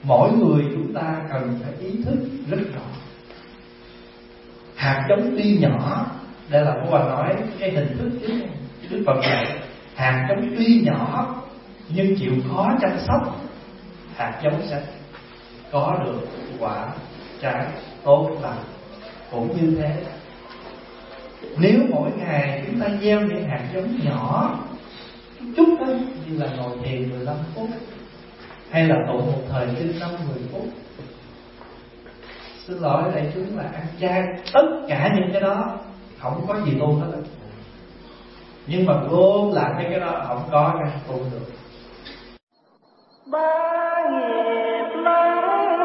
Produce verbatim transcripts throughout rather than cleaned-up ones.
mỗi người chúng ta cần phải ý thức rất rõ. Hạt giống tuy nhỏ, đây là Pháp Hòa nói cái hình thức chính Đức Phật dạy, hạt giống tuy nhỏ nhưng chịu khó chăm sóc, hạt giống sẽ có được quả trái tốt lành. Cũng như thế, nếu mỗi ngày chúng ta gieo những hạt giống nhỏ chút thôi, như là ngồi thiền mười lăm phút, hay là tụng một thời kinh năm mười phút, xin lỗi đại chúng là ăn chay, tất cả những cái đó không có gì tu hết. Nhưng mà gom lại mấy cái đó không có cái tu được. Ba nghiệp lớn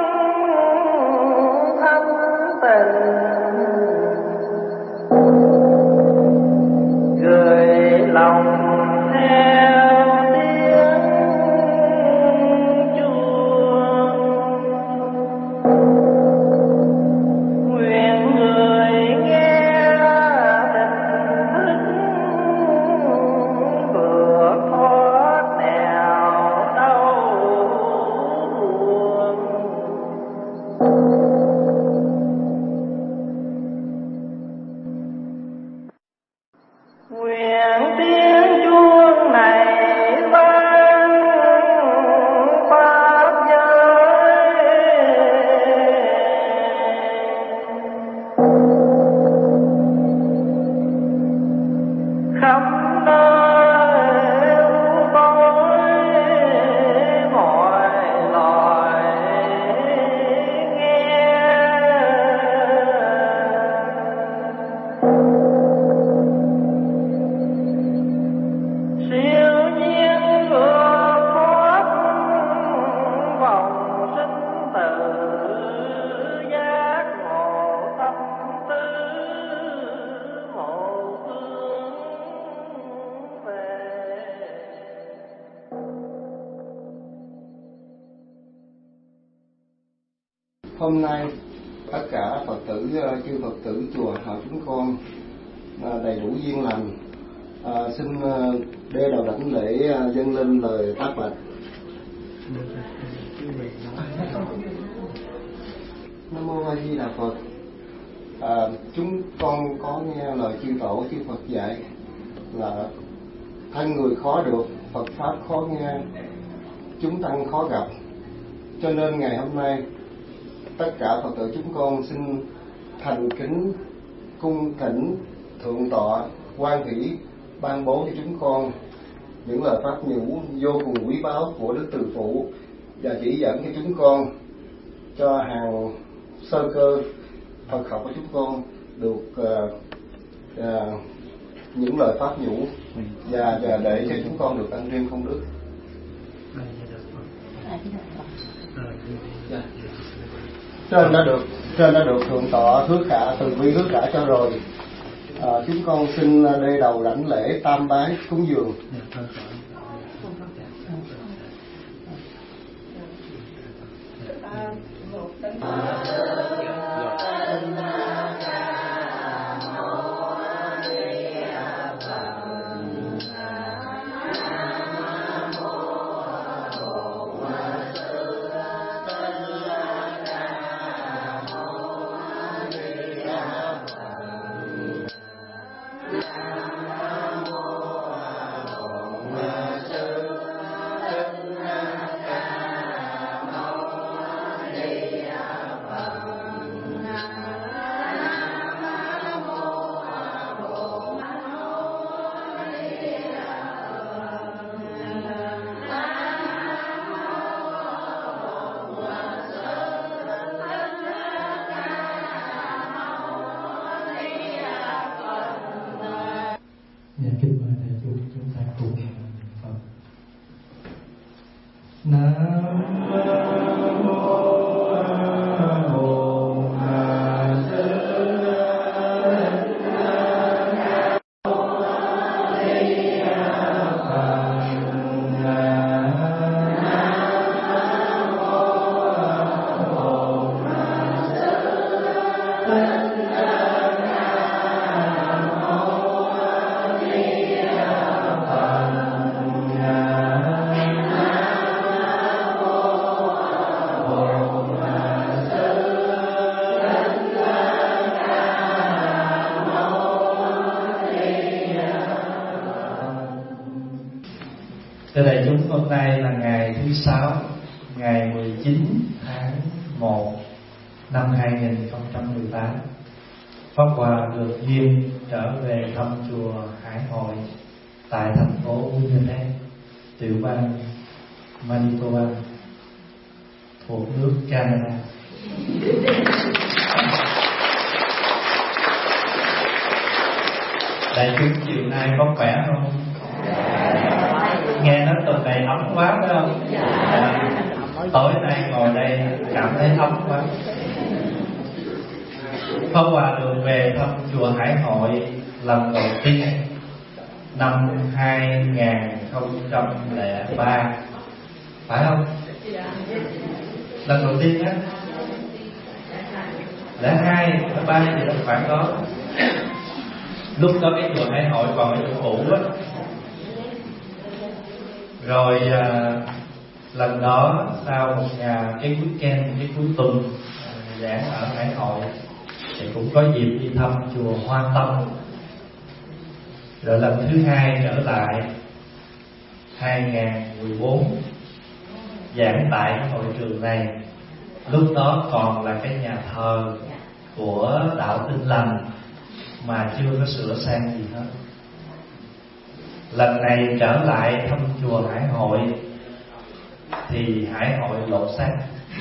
thân tình, gửi lòng theo tiếng chuông, nguyện người nghe tình thức vượt thoát nẻo đau buồn. Nguyện tiếng chuông này vang pháp giới, khắp nơi u tối mọi loài nghe. Siêu nhiên vượt thoát vòng sinh tử, giác ngộ tâm tư một hướng về. Hôm nay tất cả Phật tử, chư Phật tử chùa Hào Chúng Con đầy đủ duyên lành, à, xin đeo đầu đảnh lễ dâng lên lời tác lệnh. Nam mô A Di Đà Phật. À, chúng con có nghe lời chư tổ chư Phật dạy là thân người khó được, Phật pháp khó nghe, chúng tăng khó gặp. Cho nên ngày hôm nay tất cả Phật tử chúng con xin thành kính cung thỉnh Thượng tọa Quan Hỷ ban bố cho chúng con những lời pháp nhũ vô cùng quý báu của Đức Từ Phụ, và chỉ dẫn cho chúng con, cho hàng sơ cơ Phật học của chúng con được uh, uh, những lời pháp nhũ, và, và để cho chúng con được tăng riêng công đức. Trên đã được trên đã được Thượng tọa hứa khả từ bi hứa khả cho rồi. À, chúng con xin đê đầu đảnh lễ tam bái cúng dường. Nam ngày mười chín tháng một năm hai nghìn không trăm mười tám, Pháp Hòa được duyên trở về thăm chùa Hải Hội tại thành phố Winnipeg, tiểu bang Manitoba, thuộc nước Canada. Đại chúng chiều nay có khỏe không? Nghe nói tuần này ấm quá phải không? À, tối nay ngồi đây cảm thấy ấm quá. Pháp Hòa được về thăm chùa Hải Hội lần đầu tiên năm hai nghìn không trăm lẻ ba, phải không? Lần đầu tiên á, lẻ hai, lẻ ba gì đó khoảng đó. Lúc đó cái chùa Hải Hội còn ở chỗ cũ á. Rồi à, lần đó sau một nhà cái weekend, cái cuối tuần à, giảng ở Hải Hội thì cũng có dịp đi thăm chùa Hoa Tâm. Rồi lần thứ hai trở lại hai nghìn mười bốn giảng tại cái hội trường này. Lúc đó còn là cái nhà thờ của đạo Tin Lành mà chưa có sửa sang gì hết. Lần này trở lại thăm chùa Hải Hội thì Hải Hội lột xác,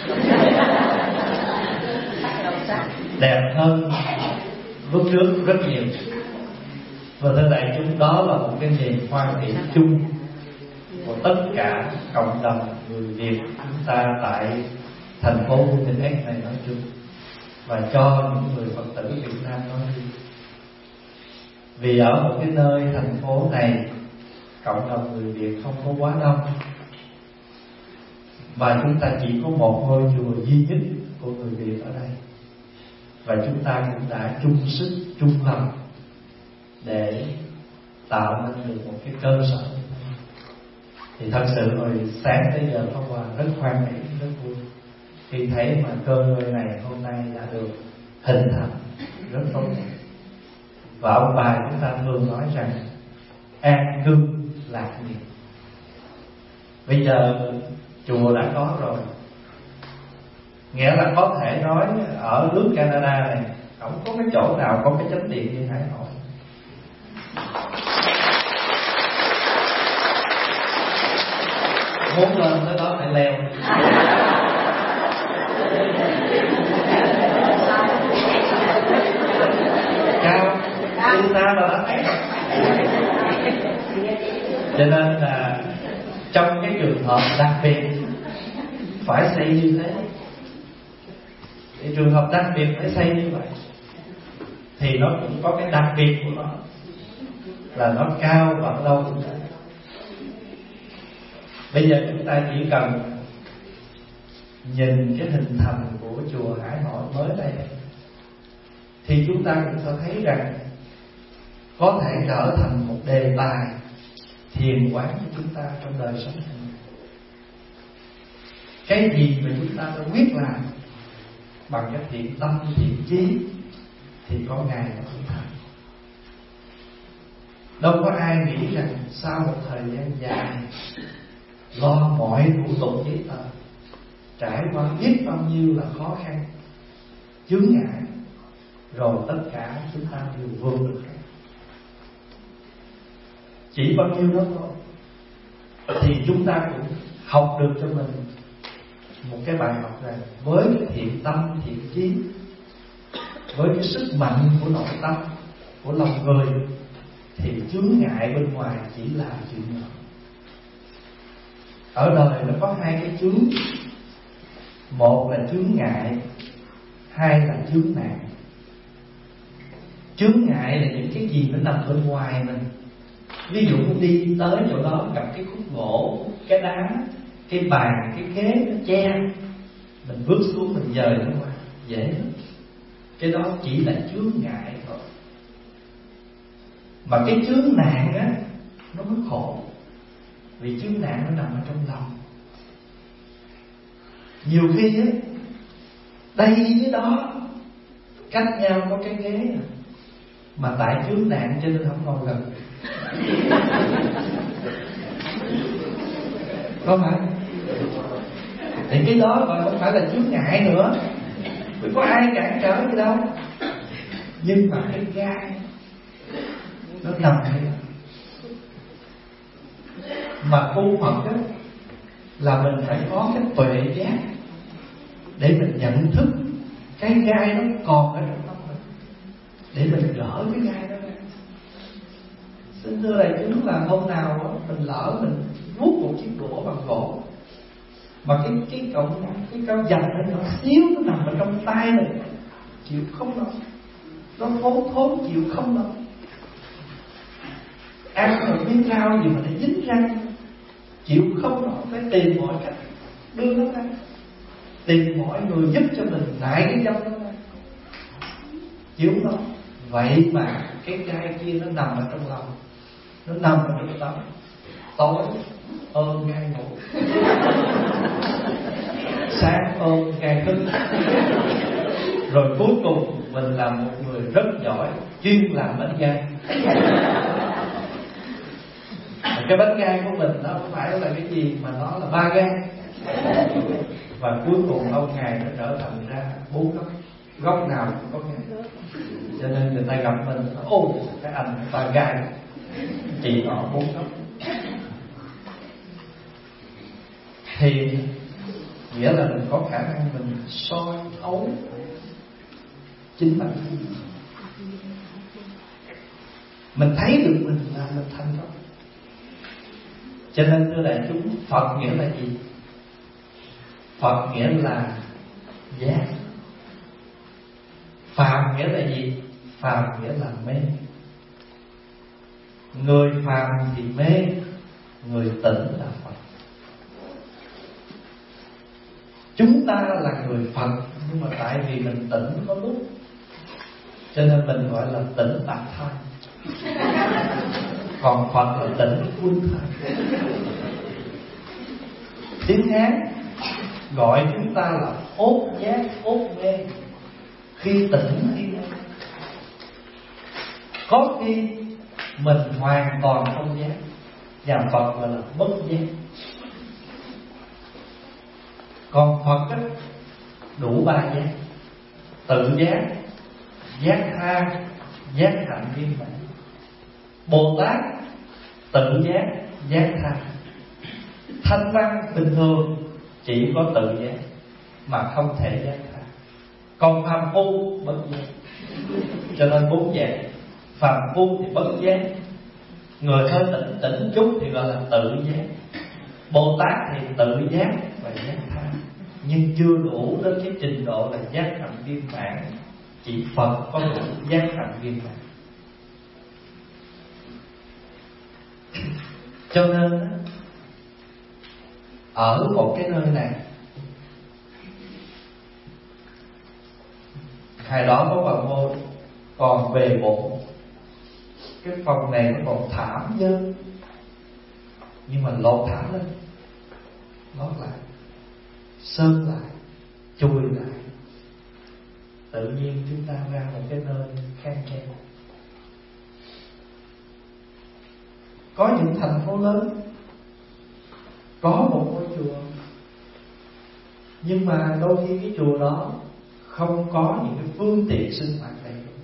đẹp hơn lúc trước rất nhiều. Và thưa đại chúng, đó là một cái niềm hoan hỷ chung của tất cả cộng đồng người Việt chúng ta tại thành phố Winnipeg này nói chung, và cho những người Phật tử Việt Nam nói riêng. Vì ở một cái nơi thành phố này, cộng đồng người Việt không có quá đông, và chúng ta chỉ có một ngôi chùa duy nhất của người Việt ở đây, và chúng ta cũng đã chung sức chung lòng để tạo nên được một cái cơ sở. Thì thật sự hồi sáng tới giờ Pháp Hòa rất hoan hỷ, rất vui khi thấy mà cơ ngơi này hôm nay đã được hình thành rất tốt đẹp. Và ông bà chúng ta thường nói rằng an cư lạc nghiệp. Bây giờ chùa đã có rồi, nghĩa là có thể nói ở nước Canada này không có cái chỗ nào có cái chánh điện như Hải Hội. Muốn lên tới đó phải leo. Cao, đi xa là đã thấy. Cho nên là trong cái trường hợp đặc biệt phải xây như thế. Cái trường hợp đặc biệt phải xây như vậy thì nó cũng có cái đặc biệt của nó, là nó cao và lâu. Bây giờ chúng ta chỉ cần nhìn cái hình thành của chùa Hải Hội mới đây thì chúng ta cũng sẽ thấy rằng có thể trở thành một đề tài thiền quán của chúng ta trong đời sống hàng ngày. Cái gì mà chúng ta đã quyết làm bằng cái thiện tâm, thiện chí thì có ngày nó cũng thành. Đâu có ai nghĩ rằng sau một thời gian dài lo mọi thủ tục giấy tờ, trải qua biết bao nhiêu là khó khăn, chướng ngại, rồi tất cả chúng ta đều vượt được. Chỉ bao nhiêu đó thôi thì chúng ta cũng học được cho mình một cái bài học rằng với cái thiện tâm, thiện chí, với cái sức mạnh của nội tâm, của lòng người thì chướng ngại bên ngoài chỉ là chuyện nhỏ. Ở đời nó có hai cái chướng, một là chướng ngại, hai là chướng nạn. Chướng ngại là những cái gì nó nằm bên ngoài mình. Ví dụ đi tới chỗ đó gặp cái khúc gỗ, cái đá, cái bàn, cái ghế nó che, mình bước xuống mình dời nó qua, dễ lắm. Cái đó chỉ là chướng ngại thôi. Mà cái chướng nạn á, nó mới khổ. Vì chướng nạn nó nằm ở trong lòng. Nhiều khi á, đây với đó cách nhau có cái ghế à, mà tại chướng nạn cho nên không ngồi gần. Có phải? Thì cái đó mà không phải là chướng ngại nữa, vì có ai cản trở gì đâu. Nhưng mà cái gai nó nằm đây, mà tu Phật đó là mình phải có cái tuệ giác để mình nhận thức cái gai nó còn ở trong tâm mình, để mình gỡ cái gai đó ra. Xin thưa đại chúng là hôm nào mình lỡ mình vuốt một chiếc đũa bằng gỗ, mà cái cái cọng cái cao dầm nó nhỏ xíu, nó nằm ở trong tay này, chịu không nổi, nó thốn thốn chịu không nổi. Ăn rồi miếng rau gì mà nó dính răng, chịu không nổi, phải tìm mọi cách đưa nó ra, tìm mọi người giúp cho mình nại cái dâm nó ra, chịu không nổi. Vậy mà cái gai kia nó nằm ở trong lòng, nó nằm ở trong tâm. Tối ôm gai ngủ, sáng ôm gai thức, rồi cuối cùng mình là một người rất giỏi chuyên làm bánh gai. Cái bánh gai của mình nó không phải là cái gì mà nó là ba gai, và cuối cùng lâu ngày nó trở thành ra bốn góc, góc nào cũng có gai. Cho nên người ta gặp mình, ô cái anh ba gai, chị nọ bốn góc. Thì nghĩa là mình có khả năng mình soi thấu chính bản thân mình, thấy được mình là mình thành công. Cho nên thưa đại chúng, Phật nghĩa là gì? Phật nghĩa là giác. Phàm nghĩa là gì? Phàm nghĩa là mê. Người phàm thì mê, người tỉnh là Phật. Chúng ta là người Phật, nhưng mà tại vì mình tỉnh có lúc, cho nên mình gọi là tỉnh tạp thai. Còn Phật là tỉnh quân thai. Tiếng Hán gọi chúng ta là ốt giác, ốt mê. Khi tỉnh khi mê. Có khi mình hoàn toàn không giác, và Phật gọi là bất giác. Còn Phật á, đủ ba giác: tự giác, giác tha, giác hạnh viên mãn. Bồ Tát tự giác, giác tha. Thanh văn bình thường chỉ có tự giác mà không thể giác tha. Còn phàm phu bất giác. Cho nên bốn giác: phàm phu thì bất giác, người hơi tỉnh tỉnh chút thì gọi là tự giác, Bồ Tát thì tự giác và giác tha, nhưng chưa đủ đến cái trình độ là giác hạnh viên mãn. Chỉ Phật có đủ giác hạnh viên mãn. Cho nên ở một cái nơi này, hồi đó có bà môn còn về bộ, cái phòng này nó còn thảm dơ, nhưng mà lột thảm lên, lót lại, sơn lại, chùi lại, tự nhiên chúng ta ra một cái nơi khang trang. Có những thành phố lớn có một ngôi chùa, nhưng mà đôi khi cái chùa đó không có những cái phương tiện sinh hoạt đầy đủ.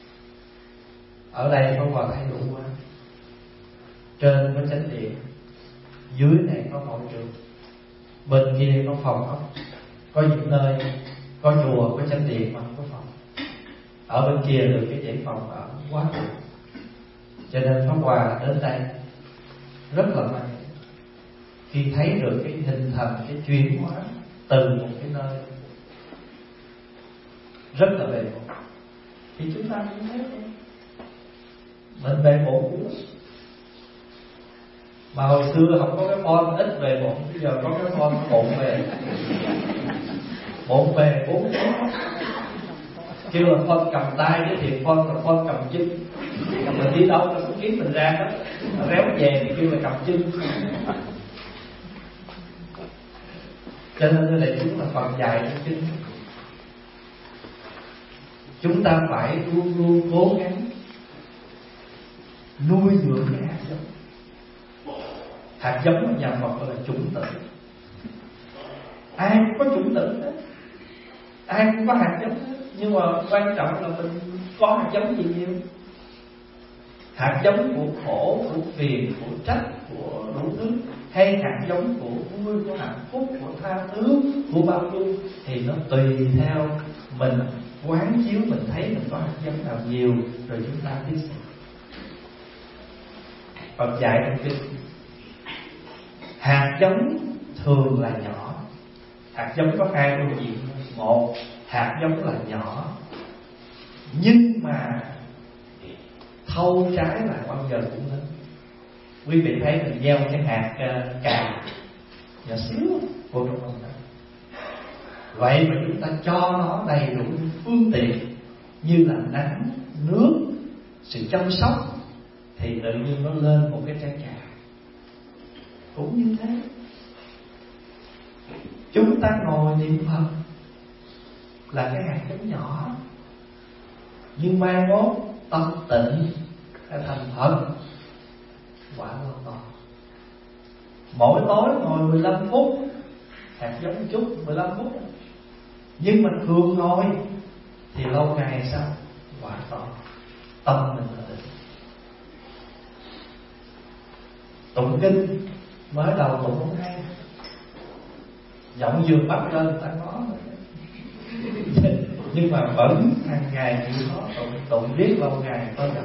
Ở đây có Hòa thay đủ quá, trên có chánh điện, dưới này có hội trường, bên kia có phòng ốc. Có những nơi có chùa có chánh điện mà không có phòng, ở bên kia được cái dãy phòng ở quá đủ. Cho nên Pháp Hòa đến đây rất là may khi thấy được cái hình thành, cái chuyển hóa từ một cái nơi rất là bề bộn. Thì chúng ta cũng thấy thôi, mình bề bộn dữ lắm. Mà hồi xưa không có cái phone ít bề bộn, bây giờ có cái phone bộn về, bộn về bốn chó. Kêu là phone cầm tay với thì phone là phone cầm chân. Mình đi đâu nó cũng kiếm mình ra đó, nó réo về thì kêu là cầm chân. Cho nên đây là chúng là phần dài trong kinh. Chúng ta phải luôn luôn cố gắng nuôi dưỡng cái hạt giống. Hạt giống của nhà Phật là chủng tử. ai cũng có chủng tử hết, ai cũng có hạt giống hết. Nhưng mà quan trọng là mình có hạt giống gì nhiều. Hạt giống của khổ, của phiền, của trách, của đủ thứ, hay hạt giống của vui, của hạnh phúc, của tha thứ, của bao dung, thì nó tùy theo mình quán chiếu, mình thấy mình có hạt giống nào nhiều rồi chúng ta tiếp xúc. Phật dạy trong kinh, hạt giống thường là nhỏ. Hạt giống có hai câu chuyện. Một, hạt giống là nhỏ, nhưng mà thâu trái là bao giờ cũng lớn. Quý vị thấy mình gieo cái hạt uh, cà nhỏ xíu vô trong lòng đó. Vậy mà chúng ta cho nó đầy đủ phương tiện như là nắng, nước, sự chăm sóc, thì tự nhiên nó lên một cái trái cà. Cũng như thế, chúng ta ngồi niệm Phật là cái hạt giống nhỏ, nhưng mai mốt tâm tịnh thành Phật, quả lo to. Mỗi tối ngồi mười lăm phút, hạt giống một chút, mười lăm phút. Nhưng mà thường ngồi thì lâu ngày sao? Quả to, tâm mình là tịnh. Tụng kinh mới đầu tụng không hay, giọng vừa bắt lên ta có, nhưng mà vẫn hàng ngày chịu khó tụng, tụng biết lâu ngày có giọng.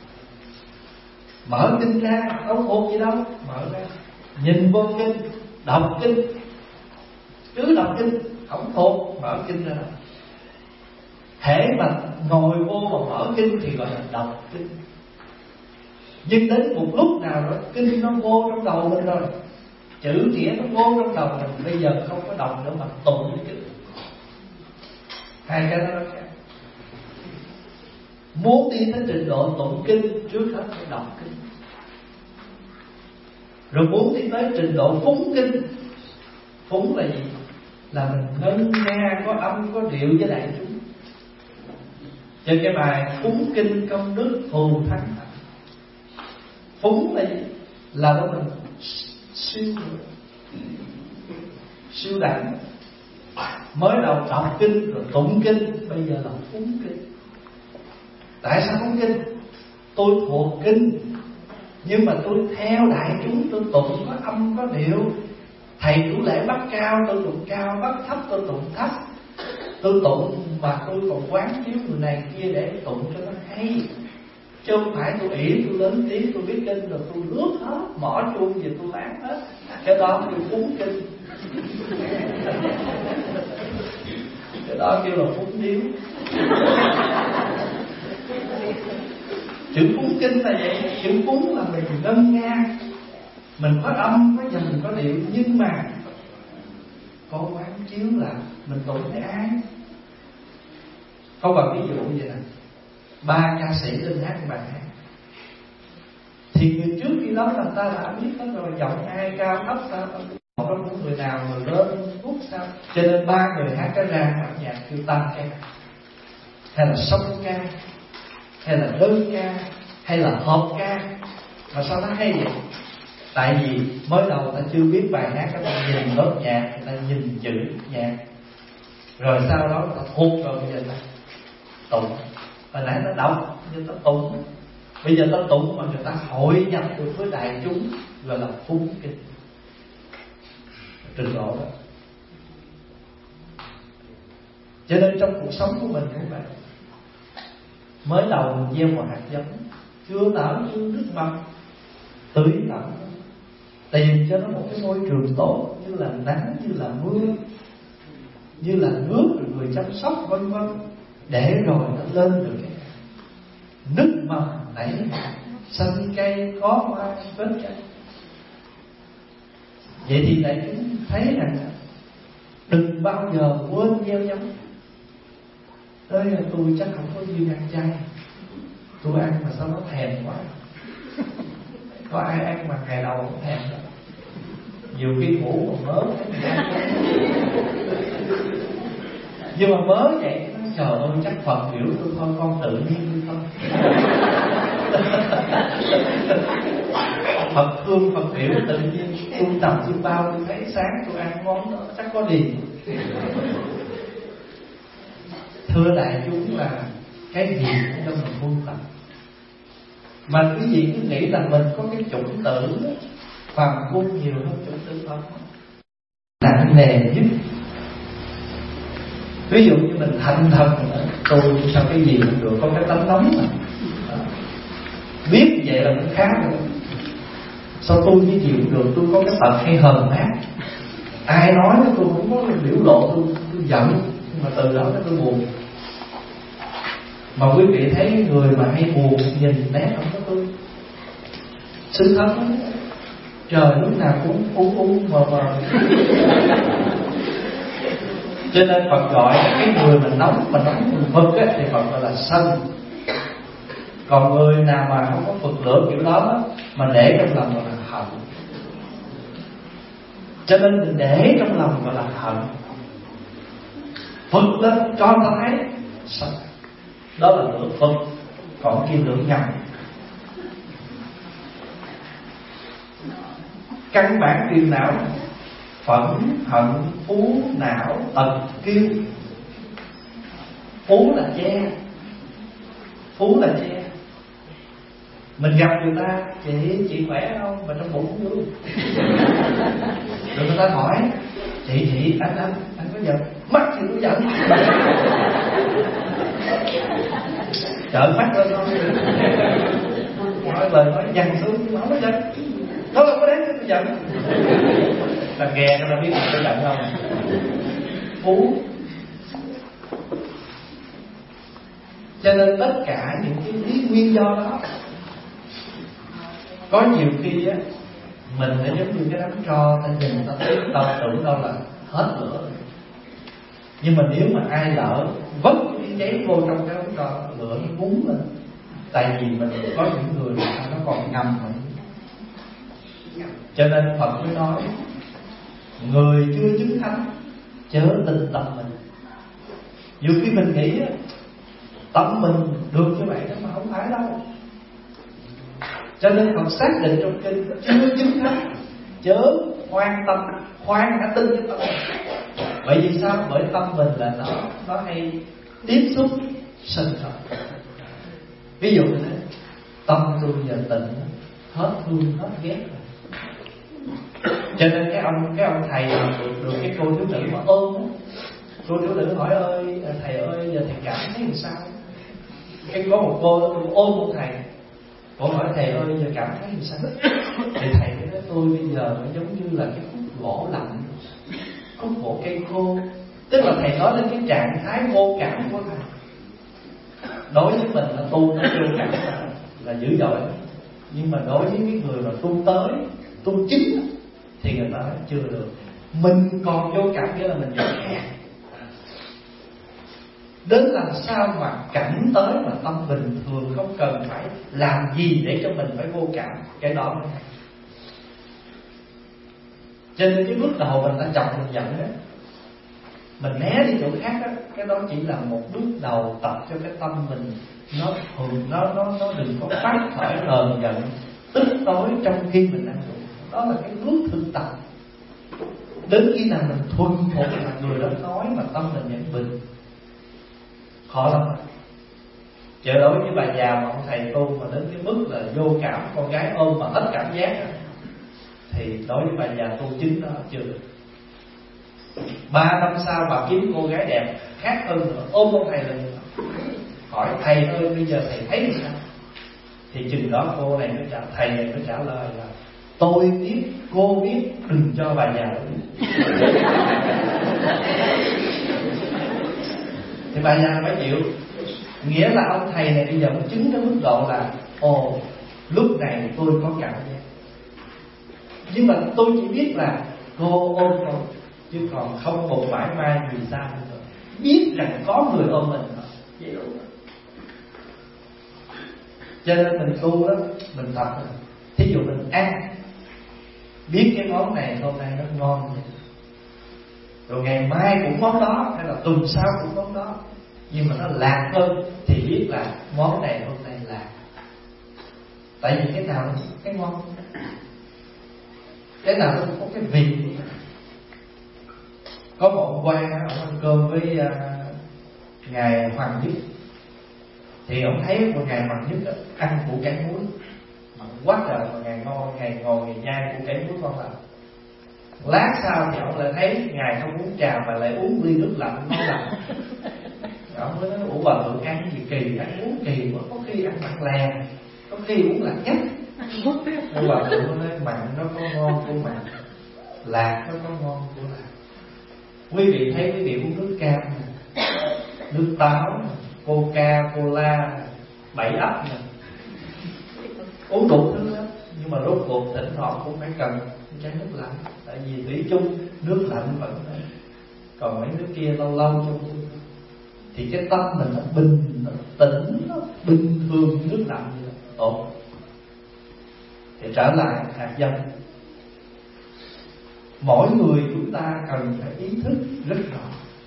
Mở kinh ra đâu thuộc gì đâu, mở ra nhìn vô kinh, đọc kinh, cứ đọc kinh không thuộc, mở kinh ra. Hễ mà ngồi vô mà mở kinh thì gọi là đọc kinh. Nhưng đến một lúc nào đó kinh nó vô trong đầu mình rồi, chữ nghĩa nó vô trong đầu mình, bây giờ không có đọc nữa mà tụng cái chữ. Hai cái đó nó khác. Muốn đi tới trình độ tụng kinh, trước hết phải đọc kinh. Rồi muốn đi tới trình độ phúng kinh. Phúng là gì? Là mình ngân nga có âm có điệu với đại chúng. Trên cái bài phúng kinh công đức thù thắng. Phúng là gì? Là đó mình siêu siêu đẳng. Mới đầu đọc kinh rồi tụng kinh, bây giờ là phúng kinh. Tại sao phúng kinh? Tôi thuộc kinh, nhưng mà tôi theo đại chúng, tôi tụng có âm có điệu. Thầy chủ lễ bắt cao, tôi tụng cao, bắt thấp, tôi tụng thấp. Tôi tụng mà tôi còn quán chiếu người này kia để tụng cho nó hay. Chứ không phải tôi ỷ, tôi lớn tiếng, tôi biết kinh rồi tôi lướt hết, mỏ chuông gì tôi láng hết. Cái đó tôi phúng kinh. Cái đó kêu là phúng điếu. Chữ phúng kinh là vậy. Chữ phúng là mình ngân nga, mình có âm, có dần, có điệu, nhưng mà có quán chiếu là mình tụng với ai. Có một ví dụ vậy nè, ba ca sĩ lên hát bài hát, thì người trước khi đó là ta đã biết hết rồi, giọng ai cao thấp sao, một trong những người nào mà lớn phút sao. Cho nên ba người hát cái ra bản nhạc kêu tam ca, hay là song ca, hay là đơn ca, hay là hợp ca. Mà sao nó hay vậy? Tại vì mới đầu ta chưa biết bài hát, các bạn nhìn nốt nhạc, người ta nhìn chữ nhạc, rồi sau đó ta thuộc rồi, bây giờ ta tụng. Hồi nãy ta đọc nhưng ta tụng, bây giờ ta tụng mà người ta hội nhập được với đại chúng, gọi là phúng kinh. Trình độ đó. Cho nên trong cuộc sống của mình cũng vậy. Mới đầu mình gieo một hạt giống, chưa nở chưa nước mầm, tưới tẩm, tìm cho nó một cái môi trường tốt, như là nắng, như là mưa, như là nước, rồi người chăm sóc vân vân, để rồi nó lên được cái nứt mầm nảy hạt, xanh cây có hoa kết trái. Vậy thì đại chúng thấy rằng đừng bao giờ quên gieo giống. Tới tôi chắc không có duyên ăn chay, tôi ăn mà sao nó thèm quá. Có ai ăn mà ngày đầu không thèm đâu, nhiều khi ngủ còn mớ. Nhưng mà mớ vậy, trời ơi chắc Phật hiểu tôi thôi, con tự nhiên tôi không. Phật thương Phật hiểu tự nhiên. Tôi tầm tôi bao tôi thấy sáng tôi ăn món đó chắc có đi. Thưa đại chúng là cái gì cũng trong mình quân tập. Mà quý vị cứ nghĩ là mình có cái chủng tử phàm phu nhiều hơn chủng tử không? Nặng nề nhất. Ví dụ như mình thành thần, tôi sao cái gì cũng được, có cái tánh nóng mà. Biết vậy là cũng khá rồi. Sao tôi cái gì cũng được, tôi có cái tật hay hờn mát. Ai nói với tôi cũng có biểu lộ tôi, tôi giận, nhưng mà từ đó tôi buồn. Mà quý vị thấy người mà hay buồn nhìn nét không có tôi xứng thấm đó. Trời lúc nào cũng u u mờ mờ. Cho nên Phật gọi cái người mà nóng mà nóng mình vực á, thì Phật gọi là sân. Còn người nào mà không có phật lửa kiểu đó mà để trong lòng gọi là hận. Cho nên mình để trong lòng gọi là hận, phật lên cho người ta thấy sân. Đó là lửa phật. Còn kia lửa ngầm. Căn bản phiền não phẫn, hận, phú, não, tật, kiêu. Phú là che. Phú là che. Mình gặp người ta, chị, chị khỏe không? Mà trong bụng cũng vui. Rồi người ta hỏi, chị, chị, anh, anh, anh có giận? Mắt thì có giận. Trợn mắt lên thôi. Nói lời nói dằn xuống, nhưng mà không có giận. Nó không có đáng cái giận. Ta nghe nó biết mình có giận không? Phú. Cho nên tất cả những cái lý nguyên do đó, có nhiều khi á mình nó giống như cái đám tro, ta nhìn ta thấy ta tưởng đâu là hết lửa. Nhưng mà nếu mà ai lỡ vất cái giấy vô trong cái đám tro, lửa nó búng lên. Tại vì mình có những người mà nó còn ngầm mà. Cho nên Phật mới nói người chưa chứng thánh chớ tin tâm mình. Dù khi mình nghĩ tâm mình được như vậy đó mà không phải đâu. Cho nên Phật xác định trong kinh chưa chứng thánh chớ khoan tâm, khoan hãy tin với tâm. Bởi vì sao? Bởi tâm mình là nó nó hay tiếp xúc sân khởi. Ví dụ như thế, tâm tôi giờ tịnh, hết thương hết ghét rồi. Cho nên cái ông cái ông thầy mà được, được cái cô thiếu nữ mà ôm đó, cô thiếu nữ hỏi ơi thầy ơi giờ thầy cảm thấy làm sao? Cái có một cô ôm một thầy, cô hỏi thầy ơi giờ cảm thấy làm sao? Thì thầy nói tôi bây giờ nó giống như là cái khúc gỗ lạnh, khúc gỗ cây khô. Tức là thầy nói lên cái trạng thái vô cảm của thầy. Đối với mình là tu nó vô cảm là, là dữ dội, nhưng mà đối với cái người mà tu tới, tu chính thì người ta nói chưa được. Mình còn vô cảm nghĩa là mình vẫn khác. Đến làm sao mà cảnh tới mà tâm bình thường, không cần phải làm gì để cho mình phải vô cảm, cái đó mới hay. Cho nên cái bước đầu mình ta chọc mình giận đó, mình né đi chỗ khác đó, cái đó chỉ là một bước đầu tập cho cái tâm mình nó thường nó nó nó đừng có phát khởi hờn giận tức tối trong khi mình đang tụng. Đó là cái bước thực tập. Đến khi nào mình thuần phục là người đó nói mà tâm mình vẫn bình, khó lắm. Chờ đối với bà già mà ông thầy tu mà đến cái mức là vô cảm, con gái ôm mà hết cảm giác rồi, thì đối với bà già tu chính đó chưa được. Ba năm sau bà kiếm cô gái đẹp khác hơn nữa, ôm ông thầy lần nữa, hỏi thầy ơi bây giờ thầy thấy sao? Thì chừng đó cô này mới trả, thầy này mới trả lời là tôi biết, cô biết, đừng cho bà già biết. Thì bà già phải chịu. Nghĩa là ông thầy này bây giờ cũng chứng đến mức độ là ồ, lúc này tôi có cảm giác, nhưng mà tôi chỉ biết là cô ôm tôi, chứ còn không một mãi mai vì sao nữa. Biết rằng có người ôm mình vậy đủ. Cho nên mình tu đó, mình tập. Thí dụ mình ăn, biết cái món này hôm nay nó ngon vậy, rồi ngày mai cũng món đó, hay là tuần sau cũng món đó, nhưng mà nó lạc hơn thì biết là món này hôm nay lạc. Tại vì cái nào nó cũng cái ngon, cái nào nó cũng có cái vị. Có một ông quan ông ăn cơm với uh, ngài Hoàng Nhất, thì ông thấy một ngài Hoàng Nhất ăn củ cải muối mặn quá trời, mà ngài ngon, ngài ngồi ngài nhai củ cải muối ngon lành. Lát sau thì ông lại thấy ngài không uống trà mà lại uống ly nước lạnh ngon lành. Ông mới nói ủa bà Thượng ăn gì kỳ, ăn uống kỳ quá, có khi ăn mặn lè, có khi uống lạc nhất. Nhưng bà Thượng nói mặn nó có ngon của mặn, lạc nó có ngon của lạc. Quý vị thấy quý vị uống nước cam nè, nước táo, coca, cola, bảy ấp nè, uống đủ thứ lắm. Nhưng mà rốt cuộc thỉnh thoảng cũng phải cần chén nước lạnh, tại vì thủy chung nước lạnh vẫn này. Còn mấy nước kia lâu lâu chung thì cái tâm mình nó bình, nó tĩnh, nó bình thường nước lạnh như là tốt. Thì trở lại hạt giống, mỗi người chúng ta cần phải ý thức rất rõ.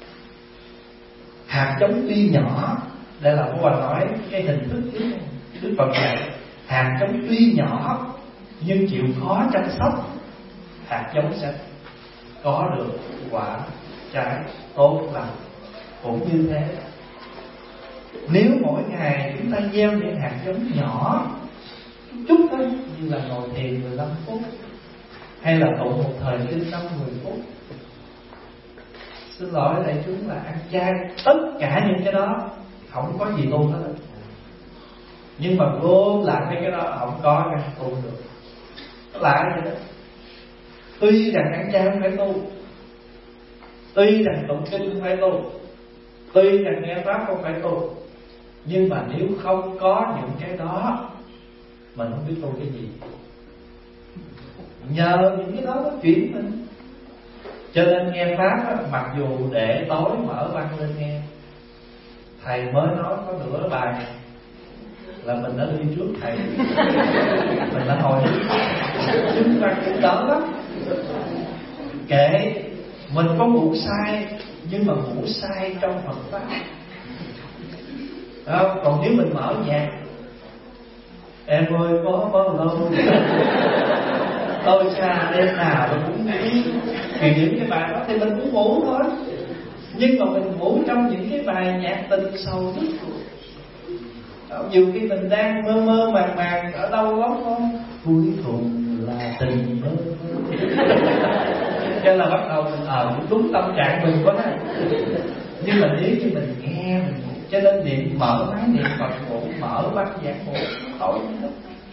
Hạt giống tuy nhỏ, đây là Pháp Hòa nói cái hình thức Đức Phật dạy, hạt giống tuy nhỏ nhưng chịu khó chăm sóc, hạt giống sẽ có được quả trái tốt lành. Cũng như thế, nếu mỗi ngày chúng ta gieo những hạt giống nhỏ chút thôi, như là ngồi thiền mười lăm phút, hay là tụng một thời kinh năm mười phút, xin lỗi đại chúng là ăn chay, tất cả những cái đó không có gì tu hết. Nhưng mà gom lại mấy cái đó không có cái tu được. Lại vậy đó. Tuy rằng ăn chay không phải tu, tuy rằng tụng kinh không phải tu, tuy rằng nghe pháp không phải tu, nhưng mà nếu không có những cái đó, mình không biết tu cái gì. Nhờ những cái đó nó chuyển mình. Cho nên nghe pháp á, mặc dù để tối mở băng lên nghe, thầy mới nói có nửa bài là mình đã đi trước thầy, mình đã hồi chúng ta cũng đỡ lắm. Kệ, mình có ngủ sai, nhưng mà ngủ sai trong Phật pháp. Đó, còn nếu mình mở nhạc, em ơi có bao lâu tôi xa đêm nào tôi cũng nghĩ, thì những cái bài đó thì mình cũng ngủ thôi. Nhưng mà mình ngủ trong những cái bài nhạc tình sầu thức. Nhiều khi mình đang mơ mơ màng màng ở đâu lắm không, cuối cùng là tình mơ. Cho là bắt đầu mình ở cũng đúng tâm trạng mình quá. Nhưng mà nếu như mình nghe mình ngủ, cho nên niệm mở máy niệm Phật ngủ, mở bát nhạc ngủ tối hết.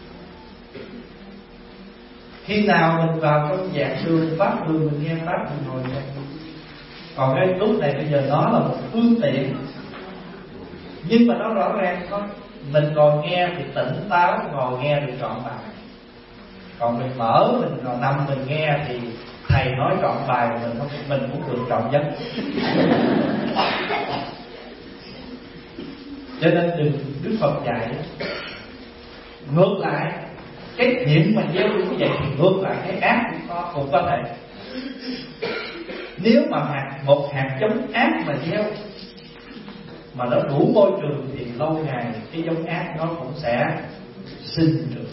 Khi nào mình vào trong giảng đường pháp đường mình nghe pháp mình ngồi nghe. Còn cái lúc này bây giờ nó là một phương tiện, nhưng mà nó rõ ràng thôi. Mình còn nghe thì tỉnh táo ngồi nghe được trọn bài. Còn mình mở mình còn nằm mình nghe thì thầy nói trọn bài mình không, mình cũng được trọn giấc. Cho nên đừng, Đức Phật dạy ngược lại, cái thiện mà gieo như vậy thì ngược lại cái ác cũng có, cũng có thể. Nếu mà hạt, một hạt giống ác mà gieo mà nó đủ môi trường thì lâu ngày cái giống ác nó cũng sẽ sinh trưởng.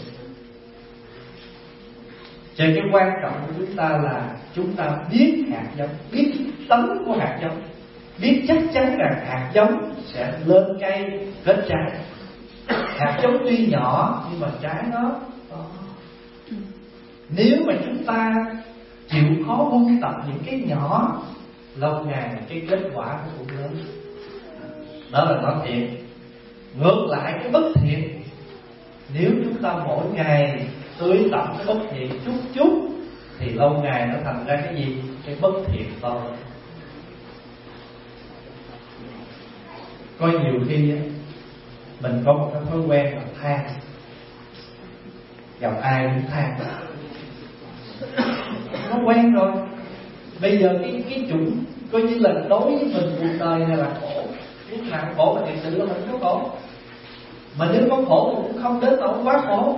Cho nên cái quan trọng của chúng ta là chúng ta biết hạt giống, biết tánh của hạt giống, biết chắc chắn rằng hạt giống sẽ lên cây kết trái. Hạt giống tuy nhỏ nhưng mà trái nó to. Nếu mà chúng ta chịu khó buông tập những cái nhỏ, lâu ngày cái kết quả nó cũng lớn. Đó là nó thiện. Ngược lại cái bất thiện, nếu chúng ta mỗi ngày tưới tẩm cái bất thiện chút chút thì lâu ngày nó thành ra cái gì? Cái bất thiện to lớn. Có nhiều khi á, mình có một cái thói quen là than, gặp ai cũng than, nó quen rồi. Bây giờ cái cái chủng coi như là đối với mình cuộc đời này là khổ, lúc nào khổ là thật sự là mình có khổ. Mà nếu có khổ cũng không đến nỗi quá khổ.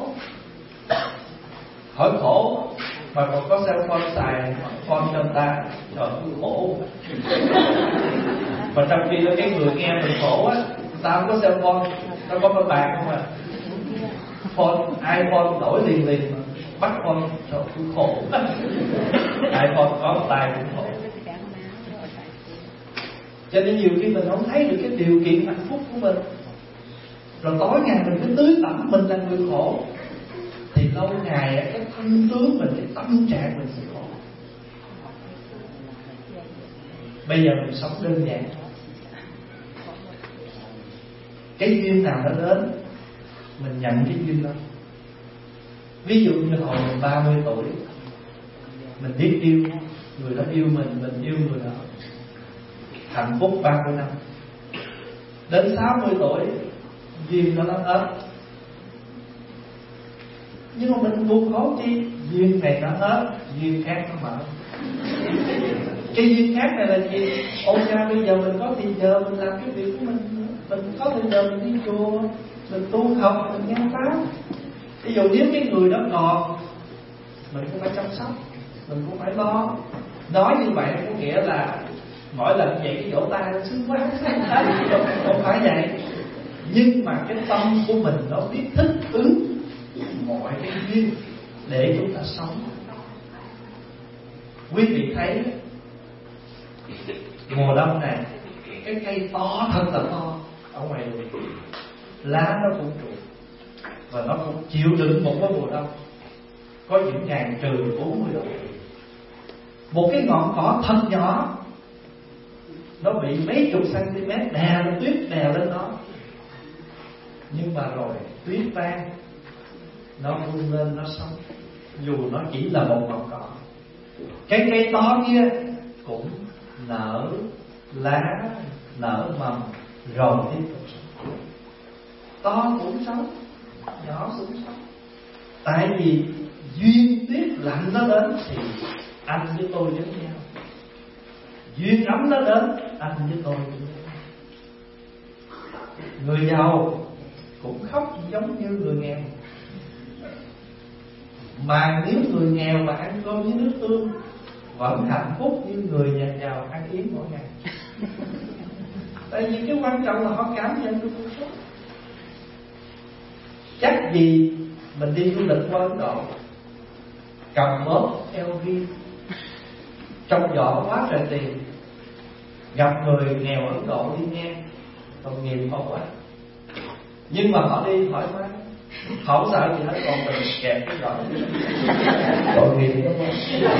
Hỏi khổ mà còn có cell phone xài, phone cho ta, trời ơi khổ. Mà trong khi đó cái người nghe mình khổ á, ta không có cell phone, nó có con bạc không à. Phone, iPhone đổi liền liền mà. Bắt phone, trời ơi khổ. iPhone có một tay cũng khổ. Cho nên nhiều khi mình không thấy được cái điều kiện hạnh phúc của mình, rồi tối ngày mình cứ tưới tẩm mình là người khổ, thì lâu ngày cái thân tướng mình, cái tâm trạng mình sẽ khổ. Bây giờ mình sống đơn giản, cái duyên nào nó đến mình nhận cái duyên đó. Ví dụ như hồi mình ba mươi tuổi, mình biết yêu người đó, yêu mình, mình yêu người đó, hạnh phúc ba mươi năm. Đến sáu mươi tuổi duyên đó nó hết, nhưng mà mình buồn khổ chi, duyên này nó hết, duyên khác nó mở. Cái duyên khác này là gì? Ôi cha, bây giờ mình có tiền giờ mình làm cái việc của mình, mình có tiền giờ mình đi chùa, mình tu học, mình nghe pháp. Ví dụ nếu cái người đó còn, mình cũng phải chăm sóc, mình cũng phải lo. Nói như vậy có nghĩa là mỗi lần vậy cái vỗ tay nó sướng quá, không phải vậy. Nhưng mà cái tâm của mình nó biết thích ứng mọi cái duyên để chúng ta sống. Quý vị thấy mùa đông này cái cây to thật là to ở ngoài đường, lá nó cũng trụ và nó cũng chịu đựng một cái mùa đông có những ngày trừ bốn mươi độ. Một cái ngọn cỏ thật nhỏ nó bị mấy chục cm đè lên tuyết, đè lên nó, nhưng mà rồi tuyết tan, nó vươn lên, nó sống, dù nó chỉ là một ngọn cỏ. Cái cây to kia cũng nở lá, nở mầm, rồi tiếp tục sống. To cũng sống, nhỏ cũng sống. Tại vì duyên tuyết lạnh nó đến thì anh với tôi giống nhau, duyên ấm nó đến anh với tôi giống nhau. Người giàu cũng khóc giống như người nghèo, mà nếu người nghèo mà ăn cơm với nước tương vẫn hạnh phúc như người nhà giàu ăn yến mỗi ngày. Tại vì cái quan trọng là họ cảm nhận được cuộc sống. Chắc gì mình đi du lịch qua Ấn Độ, cầm bóp eo ghi, trong giỏ quá trời tiền, gặp người nghèo Ấn Độ đi ngang, tội nghiệp họ quá. Nhưng mà họ đi thoải mái, không sợ gì hết, còn mình kẹp cái giỏ tội nghiệp đúng không?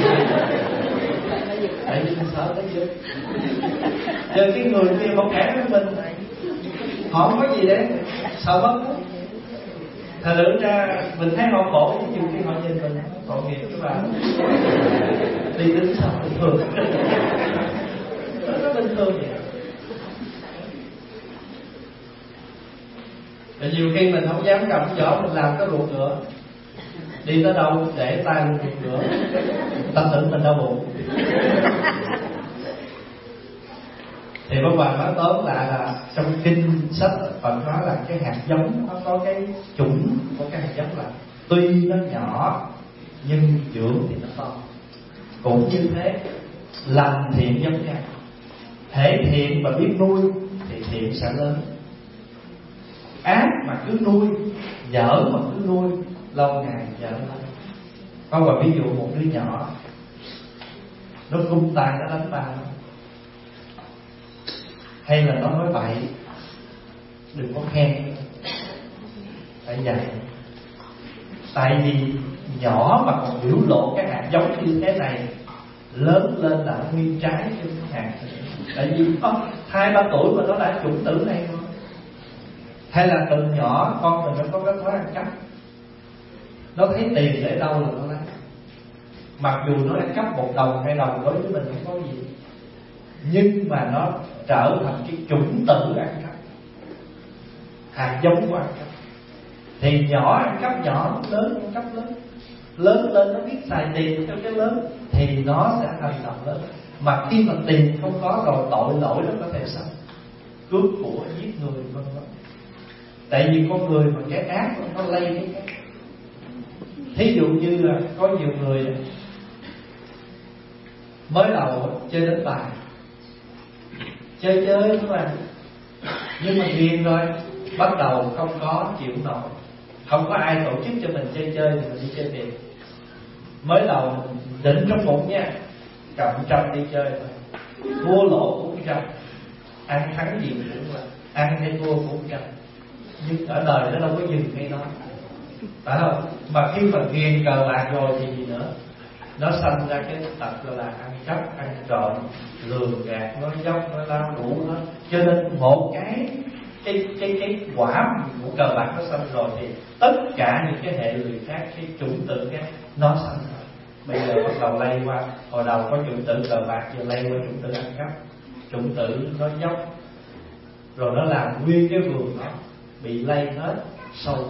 Tại vì mình sợ cái gì? Giờ cái người kia không kém với mình, họ không có gì để sợ mất. Thật sự ra mình thấy họ khổ, nhưng nhiều khi họ nhìn mình tội nghiệp các bạn. Đi đến sao bình thường, nó bình thường vậy. Và nhiều khi mình không dám cầm giỏ, mình làm cái ruột ngựa, đi tới đâu để tay lên ruột ngựa, ta tưởng mình đau bụng. Thì Pháp Hòa nói tóm lại là trong kinh sách Phật nói là cái hạt giống nó có cái chủng của cái hạt giống là tuy nó nhỏ nhưng dưỡng thì nó to. Cũng như thế, lành thiện giống nhau, thể thiện mà biết nuôi thì thiện sẽ lớn. Ác mà cứ nuôi, dở mà cứ nuôi, lâu ngày dở lên. Có một ví dụ một đứa nhỏ, nó cung tay nó đánh ba nó, hay là nó nói bậy, đừng có khen, phải dạy. Tại vì nhỏ mà còn biểu lộ cái hạt giống như thế này, lớn lên là nguyên trái cho cái hạt. Tại vì hai ba tuổi mà nó đã chủng tử này rồi. Hay là từ nhỏ con mình nó có cái thói ăn cắp, nó thấy tiền để đâu là nó lấy, mặc dù nó ăn cắp một đồng hai đồng đối với mình không có gì, nhưng mà nó trở thành cái chủng tử ăn cắp, hạt giống của ăn cắp. Thì nhỏ ăn cắp nhỏ, lớn ăn cắp lớn, lớn lên nó biết xài tiền cho cái lớn thì nó sẽ thành động lớn. Mà khi mà tiền không có rồi, tội lỗi nó có thể sống, cướp của, giết người vân vân. Tại vì con người mà cái ác nó lây cái ác. Thí dụ như là có nhiều người mới đầu chơi đánh bài, chơi chơi các bạn, nhưng mà ghiền rồi, bắt đầu không có chịu nổi, không có ai tổ chức cho mình chơi chơi thì mình đi chơi tiền. Mới đầu định trong bụng nha, cầm trăm đi chơi thôi, thua lỗ cũng trăm, ăn thắng gì cũng là ăn hay thua cũng chậm, nhưng ở đời nó đâu có dừng ngay đó, phải không? Mà khi mà ghiền cờ bạc rồi thì gì nữa, nó sanh ra cái tật gọi là ăn cắp, ăn trộm, lường gạt, nó dốc, nó lao đủ hết. Cho nên một cái cái cái cái quả của cờ bạc nó sanh rồi thì tất cả những cái hệ lụy khác, cái chủng tử khác nó sanh rồi. Bây giờ bắt đầu lây qua, hồi đầu có chủng tử cờ bạc, giờ lây qua chủng tử ăn cắp, chủng tử nó dốc, rồi nó làm nguyên cái vườn đó bị lây hết sâu.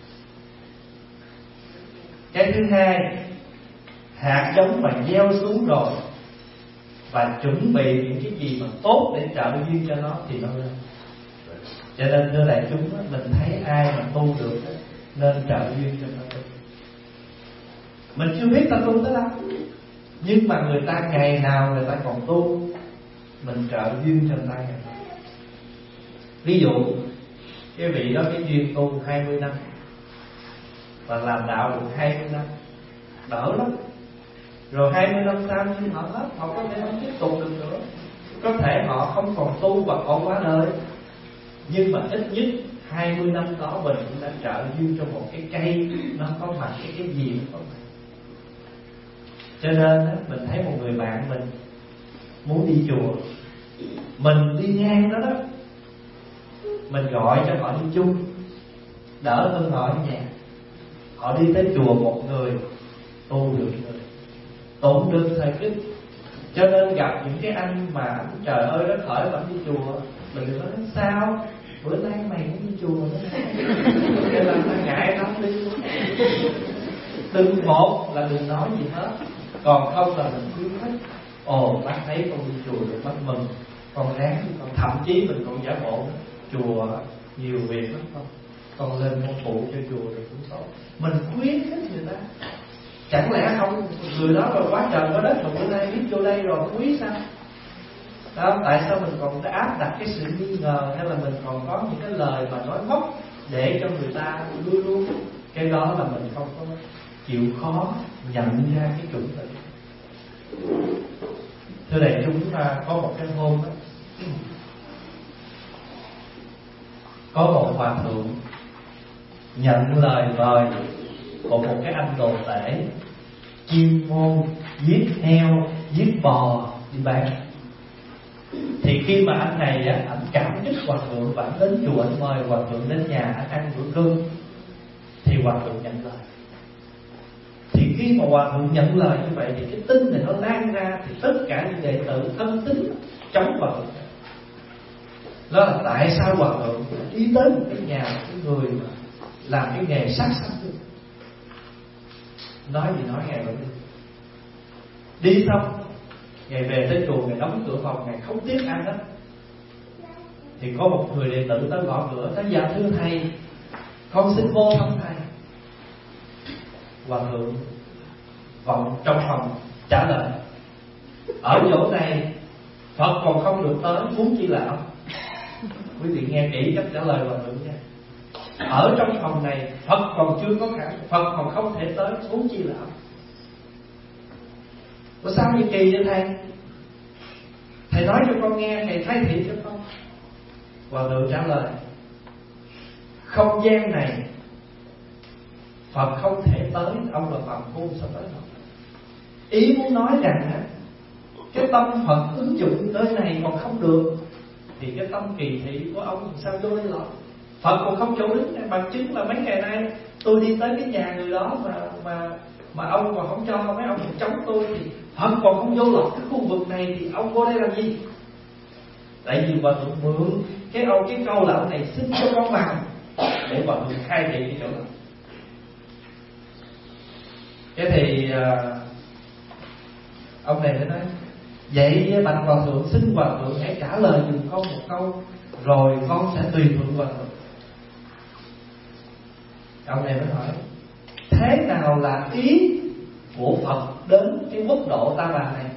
Cái thứ hai, hạt giống mà gieo xuống rồi và chuẩn bị những cái gì mà tốt để trợ duyên cho nó thì nó lên. Cho nên thưa đại chúng, mình thấy ai mà tu được nên trợ duyên cho ta tu. Mình chưa biết ta tu tới đâu, nhưng mà người ta ngày nào người ta còn tu, mình trợ duyên cho người ta ngày nào. Ví dụ cái vị đó cái duyên tu hai mươi năm và làm đạo được hai mươi năm, đỡ lắm. Rồi hai mươi năm sau nhưng họ hết, họ có thể không tiếp tục được nữa. Có thể họ không còn tu và họ qua đời, nhưng mà ít nhất hai mươi năm đó mình cũng đã trợ duyên cho một cái cây nó có mặt, cái cái gì nó có mặt. Cho nên mình thấy một người bạn mình muốn đi chùa, mình đi ngang đó đó, mình gọi cho họ đi chung, đỡ hơn họ ở nhà. Họ đi tới chùa một người tu được người, tổn được thời kinh. Cho nên gặp những cái anh mà trời ơi nó khởi mà đi chùa, mình đừng nói sao bữa nay mày cũng đi chùa nữa, cái là ta ngại lắm đi. Đừng, một là đừng nói gì hết, còn không là mình khuyến khích. Ồ, bác thấy con đi chùa được, bác mừng, con ráng, con thậm chí mình còn giả bộ chùa nhiều việc lắm, không con lên con phụ cho chùa được cũng tốt. Mình khuyến khích người ta. Chẳng lẽ không, người đó rồi quá trời quá đất, mà bữa nay biết vô đây rồi quý sao? Đó, tại sao mình còn áp đặt cái sự nghi ngờ, hay là mình còn có những cái lời mà nói móc để cho người ta luôn luôn. Cái đó là mình không có chịu khó nhận ra cái chuẩn tự. Thưa đại chúng, có một cái hôm đó, có một hòa thượng nhận lời mời của một cái anh đồ tể chuyên môn giết heo, giết bò đi bán. Thì khi mà anh này á, anh cảm kích hòa thượng và anh đến chùa, anh mời hòa thượng đến nhà anh ăn bữa cơm, thì hòa thượng nhận lời. Thì khi mà hòa thượng nhận lời như vậy thì cái tin này nó lan ra, thì tất cả những đệ tử tâm tín chống hòa thượng. Đó là tại sao hòa thượng đi tới một cái nhà, một cái người mà làm cái nghề sát sanh. Nói gì nói ngày vẫn đi. Đi xong ngày về tới chùa, ngày đóng cửa phòng, ngày không tiếc ăn hết. Thì có một người đệ tử tới gõ cửa, nói dạ thưa thầy, con xin vô thăm thầy. Hòa thượng vọng trong phòng trả lời, ở chỗ này Phật còn không được tới, huống chi là ông. Quý vị nghe kỹ cách trả lời hòa thượng nha. Ở trong phòng này Phật còn chưa có khả, Phật còn không thể tới, huống chi là ông. Ủa sao như kỳ vậy thầy? Thầy nói cho con nghe, thầy thay thị cho con. Hòa thượng trả lời, không gian này Phật không thể tới, ông là phàm phu sao tới đâu. Ý muốn nói rằng á, cái tâm Phật ứng dụng nơi này còn không được, thì cái tâm kỳ thị của ông làm sao vô đây lọt. Phật còn không chỗ đứng. Bằng chứng là mấy ngày nay tôi đi tới cái nhà người đó mà mà mà ông còn không cho, mấy ông còn chống tôi, thì Phật còn không vô lọt cái khu vực này, thì ông vô đây làm gì? Tại vì hòa thượng mượn cái ông cái câu là ông này xin cho con vào để hòa thượng khai thị cái chỗ đó. Cái thì uh, ông này mới nói, vậy bạch hòa thượng, xin hòa thượng hãy trả lời dùm con một câu, rồi con sẽ tùy thuận hòa thượng. Ông này mới hỏi, thế nào là ý của Phật đến cái quốc độ ta bà này?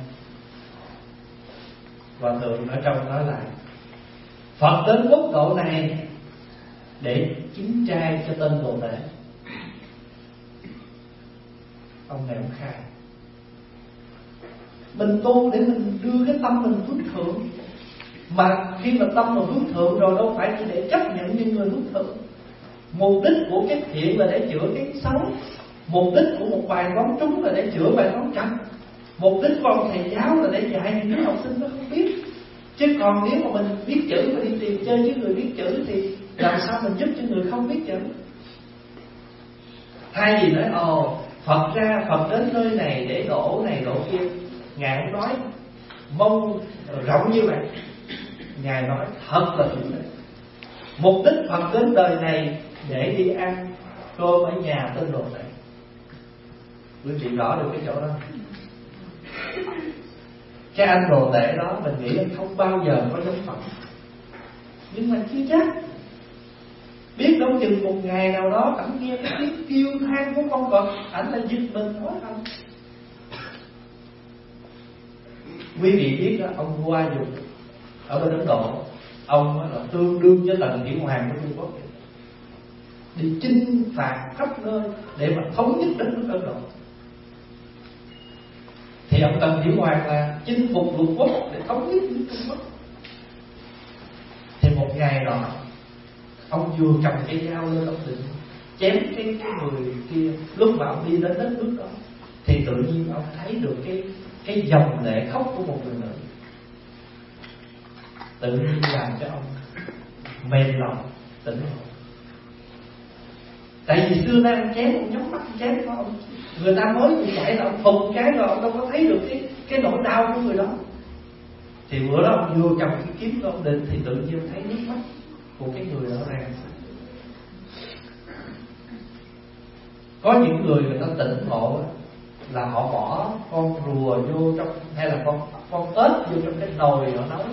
Hòa thượng ở trong nói lại, Phật đến quốc độ này để chứng trai cho tên đồ tể. Ông này ông khai, mình tu để mình đưa cái tâm mình phước thượng, Mà khi mà tâm mà hướng thượng rồi đâu phải chỉ để chấp nhận những người hướng thượng. Mục đích của cái thiện là để chữa cái xấu. Mục đích của một bài toán trúng là để chữa bài toán trật. Mục đích của ông thầy giáo là để dạy những đứa học sinh nó không biết. Chứ còn nếu mà mình biết chữ và đi tìm chơi với người biết chữ thì làm sao mình giúp cho người không biết chữ? Thay vì nói ồ Phật ra, Phật đến nơi này để đổ này đổ kia, Ngài không nói mông rộng như vậy. Ngài nói thật là đúng đấy. Mục đích Phật đến đời này để đi ăn cơm ở nhà tên đồ này. Quý vị rõ được cái chỗ đó. Cái anh đồ tệ đó mình nghĩ anh không bao giờ có giống Phật, nhưng mà chưa chắc. Biết đâu chừng một ngày nào đó ảnh nghe cái tiếng kêu than của con vật, ảnh là giật mình nói không. Quý vị biết đó, ông Hoa Dục ở bên Ấn Độ, ông là tương đương với Tần Thủy Hoàng của Trung Quốc, đi chinh phạt khắp nơi để mà thống nhất đất nước Ấn Độ. Thì ông Tần Thủy Hoàng là chinh phục lục quốc để thống nhất nước Trung Quốc. Thì một ngày nọ ông vừa cầm cây dao lên, ông định chém cái, cái người kia. Lúc mà ông đi đến đất nước đó thì tự nhiên ông thấy được cái cái dòng lệ khóc của một người nữ. Tự nhiên làm cho ông mềm lòng, tỉnh ngộ. Tại vì xưa nay ông chém, ông nhắm mắt chém của ông, người ta mới như vậy là ông phục cái rồi ông đâu có thấy được cái cái nỗi đau của người đó. Thì bữa đó ông vừa cầm cái kiếm của ông định thì tự nhiên thấy nước mắt của cái người đó ra. Có những người người ta tỉnh ngộ là họ bỏ con rùa vô trong, hay là con con ếch vô trong cái nồi họ nấu,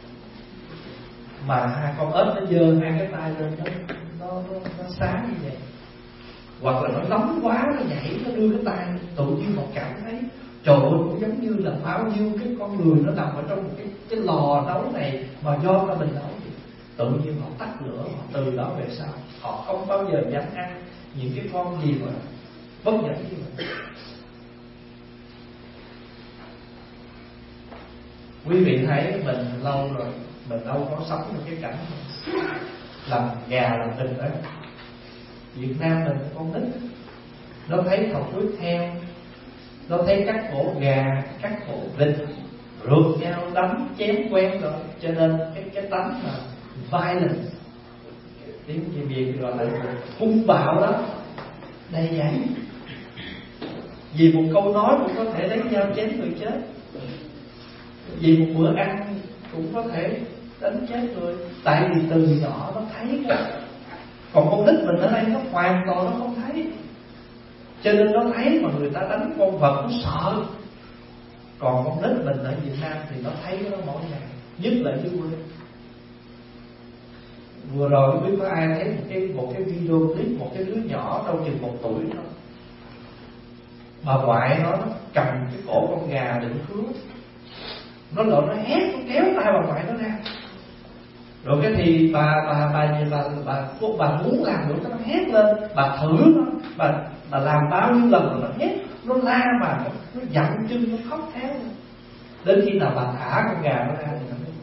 mà hai con ếch nó giơ hai cái tay lên nó nó, nó, nó sáng như vậy. Hoặc là nó nóng quá nó nhảy, nó đưa cái tay, tự nhiên họ cảm thấy trời ơi, cũng giống như là bao nhiêu cái con người nó nằm ở trong một cái cái lò nấu này mà do ta mình nấu. Tự nhiên họ tắt lửa, họ từ đó về sau họ không bao giờ dám ăn những cái con gì mà bất nhẫn như vậy. Quý vị thấy mình lâu rồi, mình đâu có sống được cái cảnh làm gà làm thịt đó. Việt Nam mình con nít nó thấy thọc huyết heo, nó thấy cắt cổ gà, cắt cổ vịt, rượt nhau đánh chém quen rồi, cho nên cái cái tánh mà violence, tiếng gì Việt gọi là hung bạo đó đầy dẫy. Vì một câu nói cũng có thể đánh nhau chém người chết, vì một bữa ăn cũng có thể đánh chết người. Tại vì từ nhỏ nó thấy đó. Còn con nít mình ở đây nó hoàn toàn nó không thấy, cho nên nó thấy mà người ta đánh con vật nó sợ. Còn con nít mình ở Việt Nam thì nó thấy nó mỗi ngày, nhất là dưới quê. Vừa rồi không biết có ai thấy một cái một cái video clip một cái đứa nhỏ đâu chừng một tuổi đó, bà ngoại nó cầm cái cổ con gà định cướp, nó lộn nó hét, nó kéo tay bà ngoại nó ra. Rồi cái thì bà bà bà bà bà bà, bà muốn làm nữa nó hét lên, bà thử nó, bà bà làm bao nhiêu lần rồi nó hét, nó la mà nó, nó giận chân, nó khóc theo. Đến khi nào bà thả con gà nó ra thì nó mới.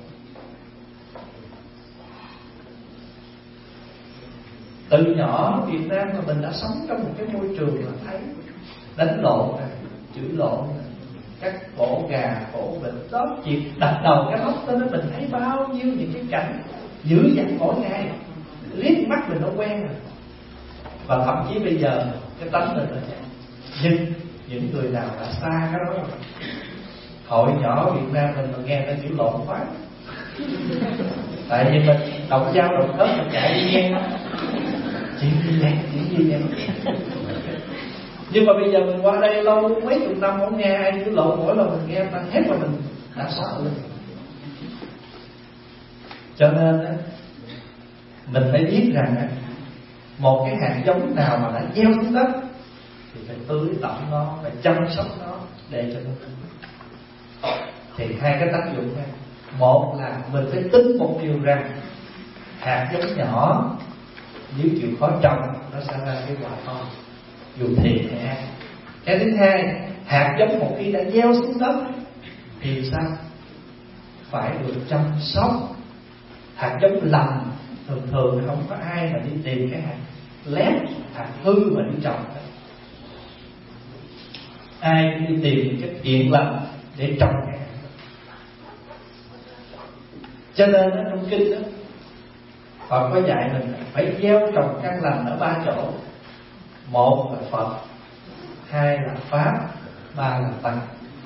Từ nhỏ Việt Nam mà mình đã sống trong một cái môi trường là thấy đánh lộn này, chửi lộn này, cắt cổ gà, cổ vịt, đó chỉ đặt đầu cái móc tới đó mình thấy bao nhiêu những cái cảnh dữ dằn mỗi ngày, liếc mắt mình nó quen rồi. Và thậm chí bây giờ cái tánh mình là vậy. Nhưng những người nào đã xa cái đó rồi, hội nhỏ Việt Nam mình mà nghe nó chửi lộn quá. Tại vì mình động dao động ớt mình chạy đi nghe nó chuyện gì vậy, chuyện gì vậy. Nhưng mà bây giờ mình qua đây lâu mấy chục năm không nghe ai chửi lộn, mỗi lần mình nghe ta hét mà mình đã sợ lên. Cho nên á, mình phải biết rằng á, một cái hạt giống nào mà đã gieo xuống đất thì phải tưới tẩm nó, phải chăm sóc nó để cho nó lớn. Thì hai cái tác dụng này, một là mình phải tin một điều rằng hạt giống nhỏ nếu chịu khó trồng nó sẽ ra cái quả to, dù thiệt hay ác. Cái thứ hai, hạt giống một khi đã gieo xuống đất thì sao? phải được chăm sóc. Hạt giống lành thường thường không có ai mà đi tìm cái hạt lép, hạt hư mà đi trồng. Ai cũng đi tìm cái thiện lành để trồng cái hạt. Cho nên ở trong kinh đó Phật có dạy mình phải gieo trồng căn lành ở ba chỗ. Một là Phật, hai là Pháp, ba là Tăng.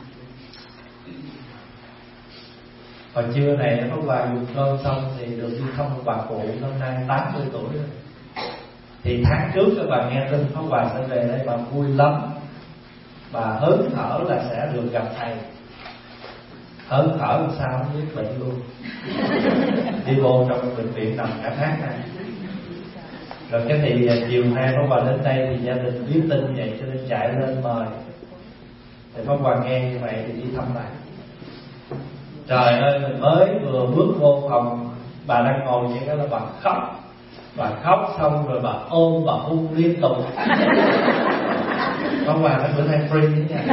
Hồi trưa này Pháp Hòa dùng cơm xong thì được đi thăm một bà cụ năm nay tám mươi tuổi rồi. Thì tháng trước các bà nghe tin Pháp Hòa sẽ về đây, bà vui lắm. Bà hớn hở là sẽ được gặp thầy. Hớn hở làm sao không biết, bệnh luôn. Đi vô trong bệnh viện nằm cả tháng này. Rồi cái thì chiều nay Pháp Hòa đến đây thì gia đình biết tin vậy cho nên chạy lên mời. Thì Pháp Hòa nghe như vậy thì đi thăm lại. Trời ơi, mình mới vừa bước vô phòng, bà đang ngồi vậy đó là bà khóc. Bà khóc xong rồi bà ôm, bà hôn liên tục. Pháp Hòa nói bữa nay free đó nha.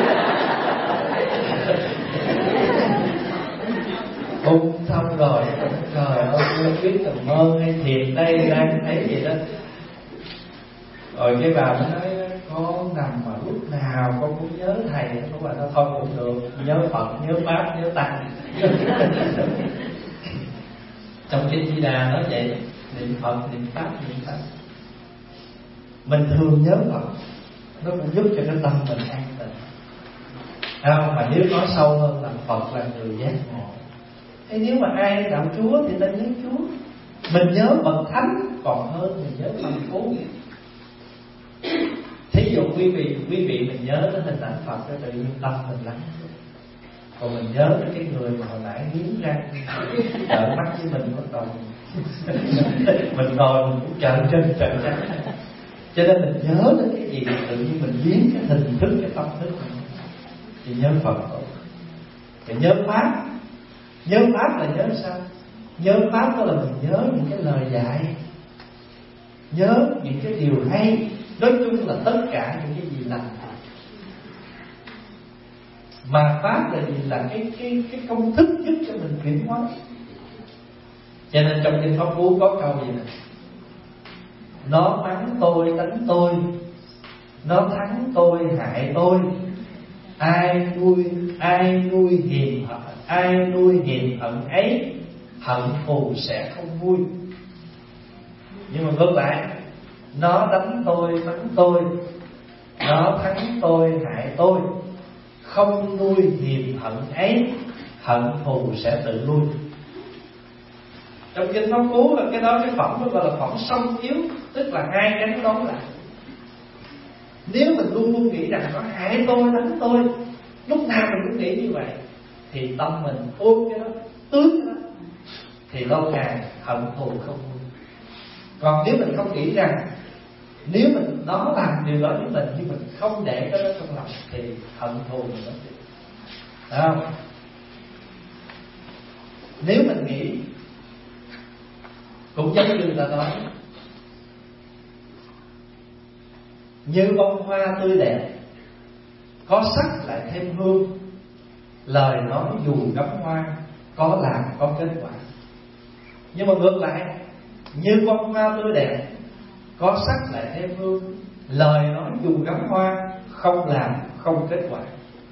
Hôn xong rồi, trời ơi, không biết là mơ hay thiệt đây, đang thấy gì đó. Rồi cái bà mới nói, con nằm mà lúc nào con cũng nhớ thầy. Pháp Hòa nói thôi cũng được, nhớ Phật, nhớ Pháp, nhớ Tăng. Trong Kinh Di Đà nói vậy, niệm Phật, niệm Pháp, niệm Tăng. Mình thường nhớ Phật, nó cũng giúp cho cái tâm mình an tịnh. Không, mà nếu nói sâu hơn là Phật là người giác ngộ. Thế nếu mà ai đạo Chúa thì ta nhớ Chúa. Mình nhớ bậc thánh còn hơn mình nhớ phần phú. Thí dụ quý vị quý vị mình nhớ đến hình ảnh Phật cái tự nhiên tâm mình lắng. Còn mình nhớ đến cái người mà hồi nãy hiến ra trợn mắt với mình bắt đầu mình ngồi mình cũng trợn chân trợn trắng. Cho nên mình nhớ đến cái gì tự nhiên mình biến cái hình thức, cái tâm thức mình. Thì nhớ Phật tốt. Thì nhớ Pháp. Nhớ Pháp là nhớ sao? Nhớ Pháp đó là mình nhớ những cái lời dạy, nhớ những cái điều hay. Nói chung là tất cả những cái gì lành. Mà Pháp là gì? Là cái, cái, cái công thức giúp cho mình chuyển hóa. Cho nên trong Kinh Pháp Cú có câu gì nè: nó mắng tôi đánh tôi, nó thắng tôi hại tôi, ai nuôi ai nuôi hiềm hận, ai nuôi hiềm hận ấy, hận thù sẽ không vui. Nhưng mà ngược lại, nó đánh tôi mắng tôi, nó thắng tôi hại tôi, không nuôi hiềm hận ấy, hận thù sẽ tự lui. Trong Kinh Pháp Cú là cái đó, cái phẩm đó gọi là phẩm song yếu, tức là hai cái nó đấu lại. Nếu mình luôn luôn nghĩ rằng nó hại tôi, đánh tôi, lúc nào mình cũng nghĩ như vậy, thì tâm mình ôm cái đó, tưới cái đó, thì lâu ngày hận thù không vui. Còn nếu mình không nghĩ rằng nếu mình nó làm điều đó với mình nhưng mình không để cái đó trong lòng thì hận thù mình nó đi. Phải không? Nếu mình nghĩ cũng giống như người ta nói, như bông hoa tươi đẹp, có sắc lại thêm hương, lời nói dù gắm hoa, có làm có kết quả. Nhưng mà ngược lại, như bông hoa tươi đẹp, có sắc lại thêm hương, lời nói dù gắm hoa, không làm không kết quả.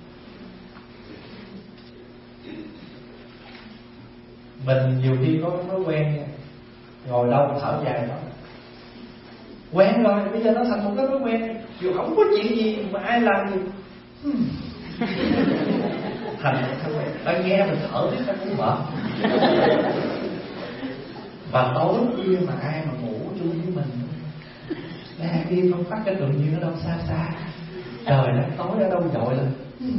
Mình nhiều khi có thói quen nha, ngồi đâu thở dài đó, quen rồi, bây giờ nó thành một cái thói quen. Dù không có chuyện gì mà ai làm gì hmm. thành một thói quen. Ta nghe mình thở thì ta cũng mệt. Và tối khuya mà ai mà ngủ chung với mình, ra kia không phát cái tự nhiên ở đâu xa xa, trời đất tối ở đâu dội lên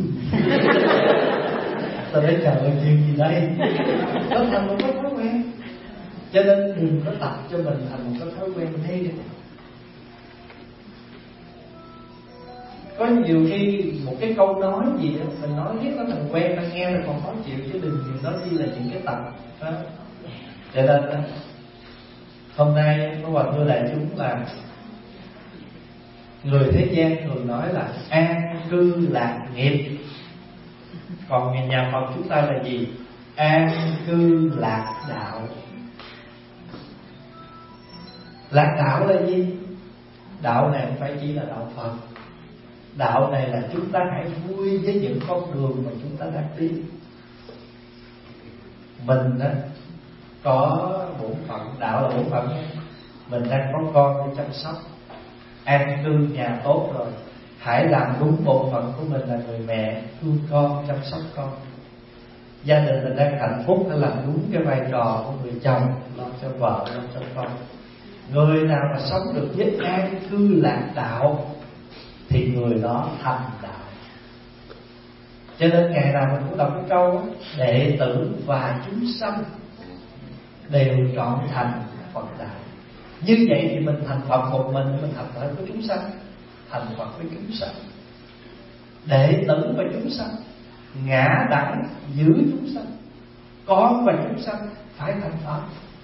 tôi nói trời ơi chuyện gì đây. Đó thành một cái thói quen. Cho nên đừng có tập cho mình thành một cái thói quen negative. Có nhiều khi một cái câu nói gì đó, mình nói biết nó thành quen, nó nghe là còn khó chịu, chứ đừng đừng nói chi là những cái tập đó. Cho nên hôm nay có Hòa thưa đại chúng là người thế gian thường nói là an cư lạc nghiệp, còn nhà Phật chúng ta là gì? an cư lạc đạo. Lạc đạo là gì? Đạo này không phải chỉ là đạo Phật. Đạo này là chúng ta hãy vui với những con đường mà chúng ta đang đi. Mình đó có bổn phận, đạo là bổn phận. Mình đang có con để chăm sóc, an cư nhà tốt rồi, hãy làm đúng bổn phận của mình là người mẹ, thương con, chăm sóc con. Gia đình mình đang hạnh phúc, phải làm đúng cái vai trò của người chồng, lo cho vợ, lo cho con. Người nào mà sống được với an cư lạc đạo thì người đó thành đạo. Cho nên ngày nào mình cũng đọc cái câu đó, đệ tử và chúng sanh đều trọn thành Phật đạo. Như vậy thì mình thành Phật một mình, mình thành Phật với chúng sanh, thành Phật với chúng sanh. Đệ tử và chúng sanh, ngã đẳng giữ chúng sanh, con và chúng sanh phải thành Phật.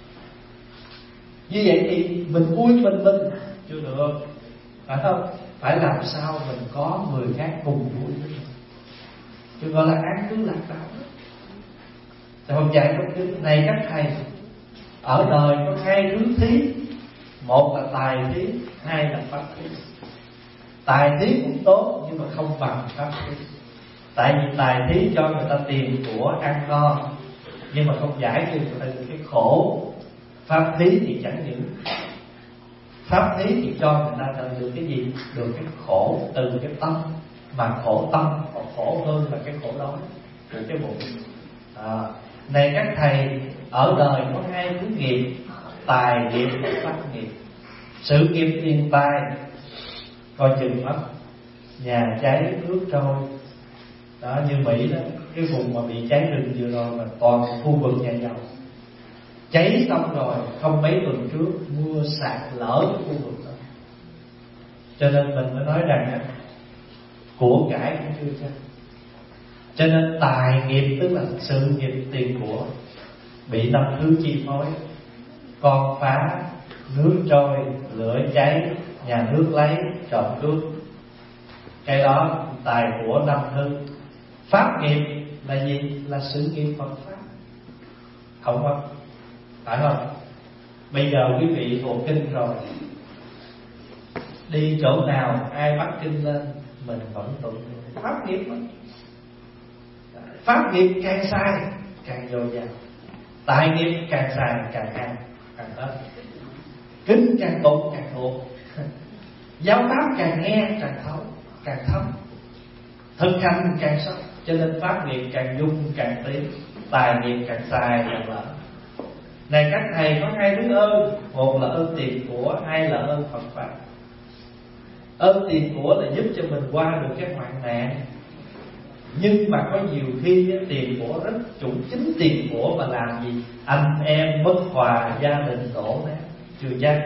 Như vậy thì mình vui mình mình chưa được, phải không? Phải làm sao mình có người khác cùng vui với mình, chứ gọi là an cư lạc đạo. Thì hôm dạy trong kinh này các thầy, ở đời có hai thứ thí, một là tài thí, hai là pháp thí. Tài thí cũng tốt nhưng mà không bằng pháp thí. Tại vì tài thí cho người ta tiền của ăn no, nhưng mà không giải cho người ta được cái khổ. Pháp thí thì chẳng những pháp thí thì cho người ta được cái gì? Được cái khổ từ cái tâm, mà khổ tâm còn khổ hơn là cái khổ đói của cái bụng. À, này các thầy, ở đời có hai thứ nghiệp, tài nghiệp và pháp nghiệp. Sự nghiệp tiền tài coi chừng mất, nhà cháy nước trôi. Đó, như Mỹ đó, cái vùng mà bị cháy rừng vừa rồi mà toàn khu vực nhà giàu, cháy xong rồi không mấy tuần trước mưa sạt lở cái khu vực đó. Cho nên mình mới nói rằng của cải cũng chưa chắc. Cho nên tài nghiệp tức là sự nghiệp tiền của bị năm thứ chi phối, con phá, nước trôi, lửa cháy, nhà nước lấy, trộm cướp. Cái đó tài của năm thứ. Pháp nghiệp là gì? Là sự nghiệp Phật pháp, không không? Phải không? Bây giờ quý vị thuộc kinh rồi, đi chỗ nào ai bắt kinh lên mình vẫn tụng. Pháp nghiệp đó. Pháp nghiệp càng sai càng dồi dào, tài nghiệp càng sai càng ăn càng hết. Kinh càng tụng càng thuộc, giáo pháp càng nghe càng thấu càng thấm, thực hành càng sâu. Cho nên pháp nghiệp càng dung càng tiến, tài nghiệp càng sai càng lỡ. Này các thầy, có hai thứ ơn, một là ơn tiền của, hai là ơn Phật pháp. Ơn tiền của là giúp cho mình qua được cái hoạn nạn, nhưng mà có nhiều khi tiền của rất chủ, chính tiền của mà làm gì anh em bất hòa, gia đình đổ nát, chưa chắc.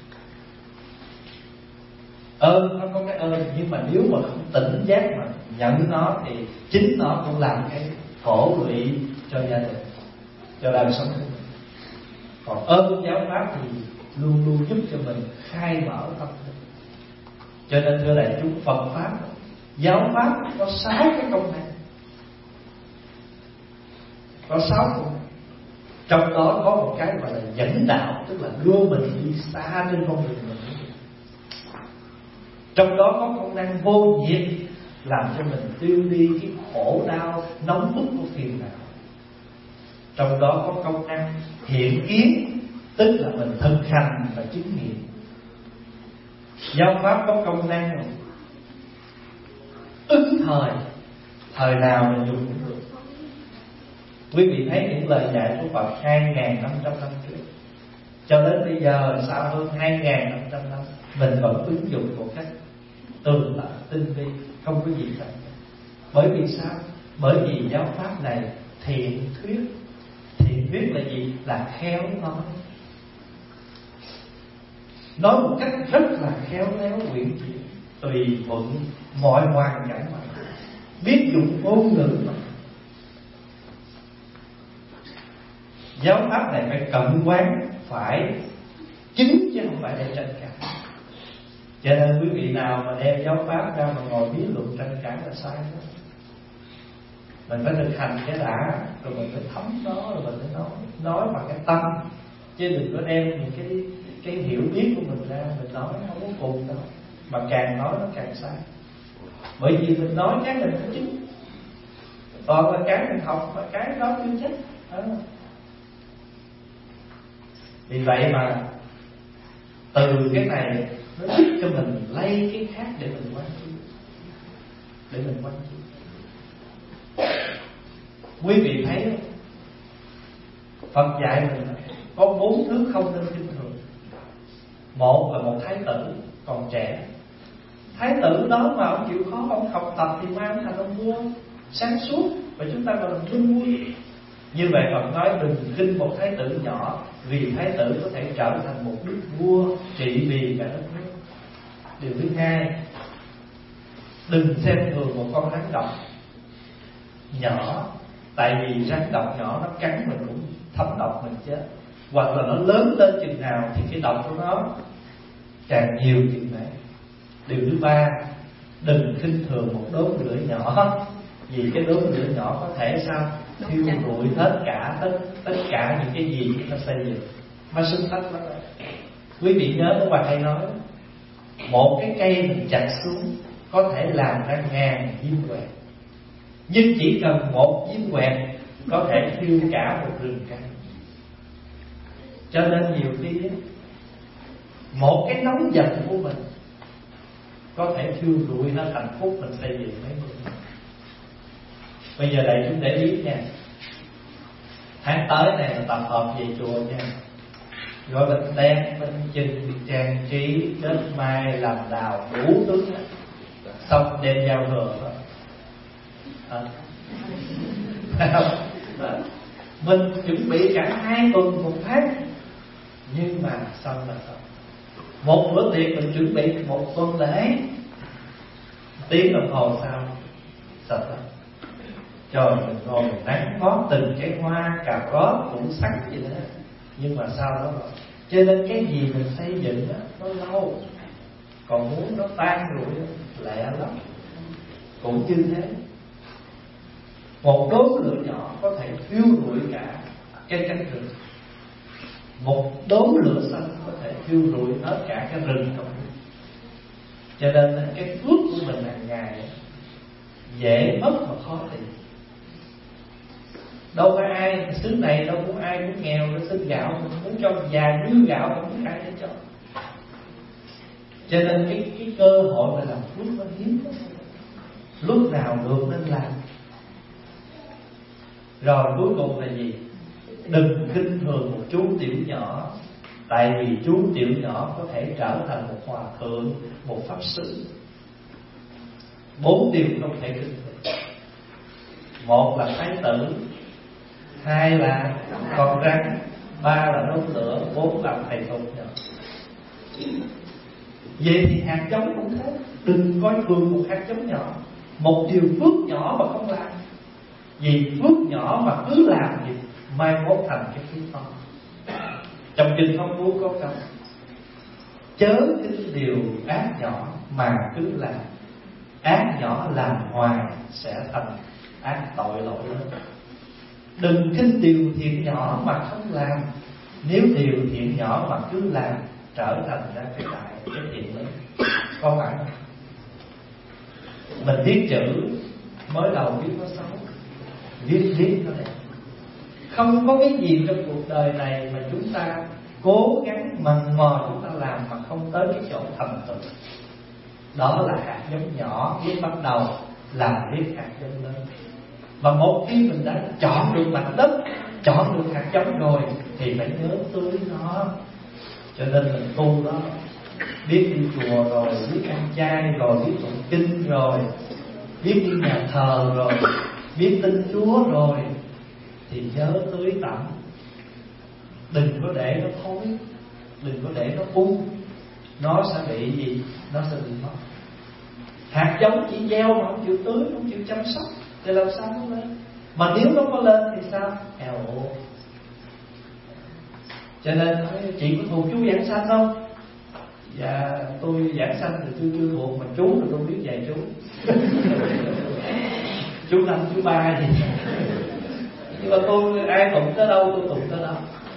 Ơn nó có cái ơn, nhưng mà nếu mà không tỉnh giác mà nhận nó thì chính nó cũng làm cái khổ lụy cho gia đình, cho đời sống của mình. Còn ơn giáo pháp thì luôn luôn giúp cho mình khai mở tâm linh. Cho nên thưa đại chúng, Phật pháp, giáo pháp có sáu cái công năng, có sáu công năng. Trong đó có một cái gọi là dẫn đạo, tức là đưa mình đi xa trên con đường mình. Trong đó có công năng vô nhiệt, làm cho mình tiêu đi cái khổ đau nóng bức của phiền não. Trong đó có công năng hiện kiến, tức là mình thực hành và chứng nghiệm. Giáo pháp có công năng ứng thời, thời nào mình dùng cũng được. Quý vị thấy những lời dạy của Phật hai nghìn năm trăm năm trước cho đến bây giờ, sau hơn hai nghìn năm trăm năm, mình vẫn ứng dụng một cách tường tận tinh vi, không có gì cả. Bởi vì sao? Bởi vì giáo pháp này thiện thuyết. Thiện thuyết là gì? Là khéo nói, nói một cách rất là khéo léo, quyện chuyển, tùy thuận mọi hoàn cảnh mà, biết dùng ngôn ngữ mà. Giáo pháp này phải cận quán, phải chính chứ không phải để tranh cãi. Cho nên quý vị nào mà đem giáo pháp ra mà ngồi lý luận tranh cãi là sai đó. Mình phải thực hành cái đã, rồi mình phải thấm nó, rồi mình phải nói nói bằng cái tâm, chứ đừng có đem những cái cái hiểu biết của mình ra mình nói không có cùng đâu, mà càng nói nó càng sai. Bởi vì mình nói cái mình phải chứng, toàn là cái mình học và cái đó chưa chắc đó. Vì vậy mà từ cái này nó giúp cho mình lay cái khác để mình quan chiếu, để mình quan chiếu. Quý vị thấy không? Phật dạy mình có bốn thứ không nên kinh thường. Một là một thái tử còn trẻ. Thái tử đó mà ông chịu khó, ông học tập thì mai ông thành ông vua sáng suốt, và chúng ta gọi là vinh vui. Như vậy Phật nói đừng khinh một thái tử nhỏ, vì thái tử có thể trở thành một đức vua trị vì cả đất nước. Điều thứ hai, đừng xem thường một con rắn độc nhỏ, tại vì rắn độc nhỏ nó cắn mình cũng thấm độc mình chết. Hoặc là nó lớn lên chừng nào thì cái độc của nó càng nhiều chừng này. Điều thứ ba, đừng khinh thường một đốm lửa nhỏ, vì cái đốm lửa nhỏ có thể sao thiêu rụi hết cả tất tất cả những cái gì chúng ta xây dựng. Nó xứng thách lắm. Quý vị nhớ các bạn hay nói, một cái cây mình chặt xuống có thể làm ra ngàn diêm quẹt, nhưng chỉ cần một diêm quẹt có thể thiêu cả một rừng cây. Cho nên nhiều khi một cái nóng giận của mình có thể thiêu rụi hết hạnh phúc mình xây dựng mấy người. Bây giờ đại chúng để ý nha, tháng tới này là tập hợp về chùa nha, gọi bịch đen, minh chừng, trang trí, đất mai, làm đào, đủ thứ hết. Xong đêm giao thừa đó. À. Mình chuẩn bị cả hai tuần một tháng, nhưng mà xong là xong. Một bữa tiệc mình chuẩn bị một tuần lễ, tiếng đồng hồ sau sạch lắm. Trời, mình ngồi mình nắng ngót từng cái hoa cà rốt củ sắn gì đó, nhưng mà sau đó rồi. Cho nên cái gì mình xây dựng đó, nó lâu, còn muốn nó tan rụi lẹ lắm. Cũng như thế, một đốm lửa nhỏ có thể thiêu rụi cả cái cánh rừng. Một đốm lửa xanh có thể thiêu rụi hết cả cái rừng trong rừng. Cho nên cái phước của mình hàng ngày dễ mất mà khó tìm. Đâu phải ai xứ này đâu muốn ai muốn nghèo để xin gạo, mình muốn cho già dư gạo không muốn ai để cho. Cho nên cái cái cơ hội mà làm phước nó hiếm lắm. Lúc nào được nên làm. Rồi cuối cùng là gì? Đừng khinh thường một chú tiểu nhỏ, tại vì chú tiểu nhỏ có thể trở thành một hòa thượng, một pháp sư. Bốn điều không thể khinh thường. Một là thái tử, hai là con rắn, ba là đốm lửa, bốn là thầy tục nhỏ. Vậy thì hạt giống cũng thế, đừng coi thường một hạt giống nhỏ, một điều phước nhỏ mà không làm. Vì phước nhỏ mà cứ làm thì mai mốt thành cái phước to. Trong kinh Pháp Cú có câu: chớ khinh điều ác nhỏ mà cứ làm, ác nhỏ làm hoài sẽ thành ác tội lỗi lớn. Đừng khinh điều thiện nhỏ mà không làm, nếu điều thiện nhỏ mà cứ làm trở thành ra cái đại cái thiện lớn. Có phải không? Mình viết chữ mới đầu viết nó xấu, viết viết nó đẹp. Không có cái gì trong cuộc đời này mà chúng ta cố gắng mần mò chúng ta làm mà không tới cái chỗ thành tựu. Đó là hạt giống nhỏ biết bắt đầu làm biết hạt giống lớn. Và một khi mình đã chọn được mảnh đất, chọn được hạt giống rồi thì phải nhớ tưới nó. Cho nên mình tu đó, biết đi chùa rồi, biết ăn chay rồi, biết tụng kinh rồi, biết đi nhà thờ rồi, biết tin Chúa rồi, thì nhớ tưới tẩm. Đừng có để nó thối, đừng có để nó ung, nó sẽ bị gì? Nó sẽ bị mất. Hạt giống chỉ gieo mà không chịu tưới, không chịu chăm sóc thì làm sao nó lên? Mà nếu nó có lên thì sao? Eo ồ. Cho nên chị có thuộc chú giảng sanh không? Dạ tôi giảng sanh thì tôi chưa thuộc, mà chú thì tôi biết dạy chú. chú năm chú ba gì. Nhưng mà tôi ai tụng tới đâu tôi tụng tới đâu.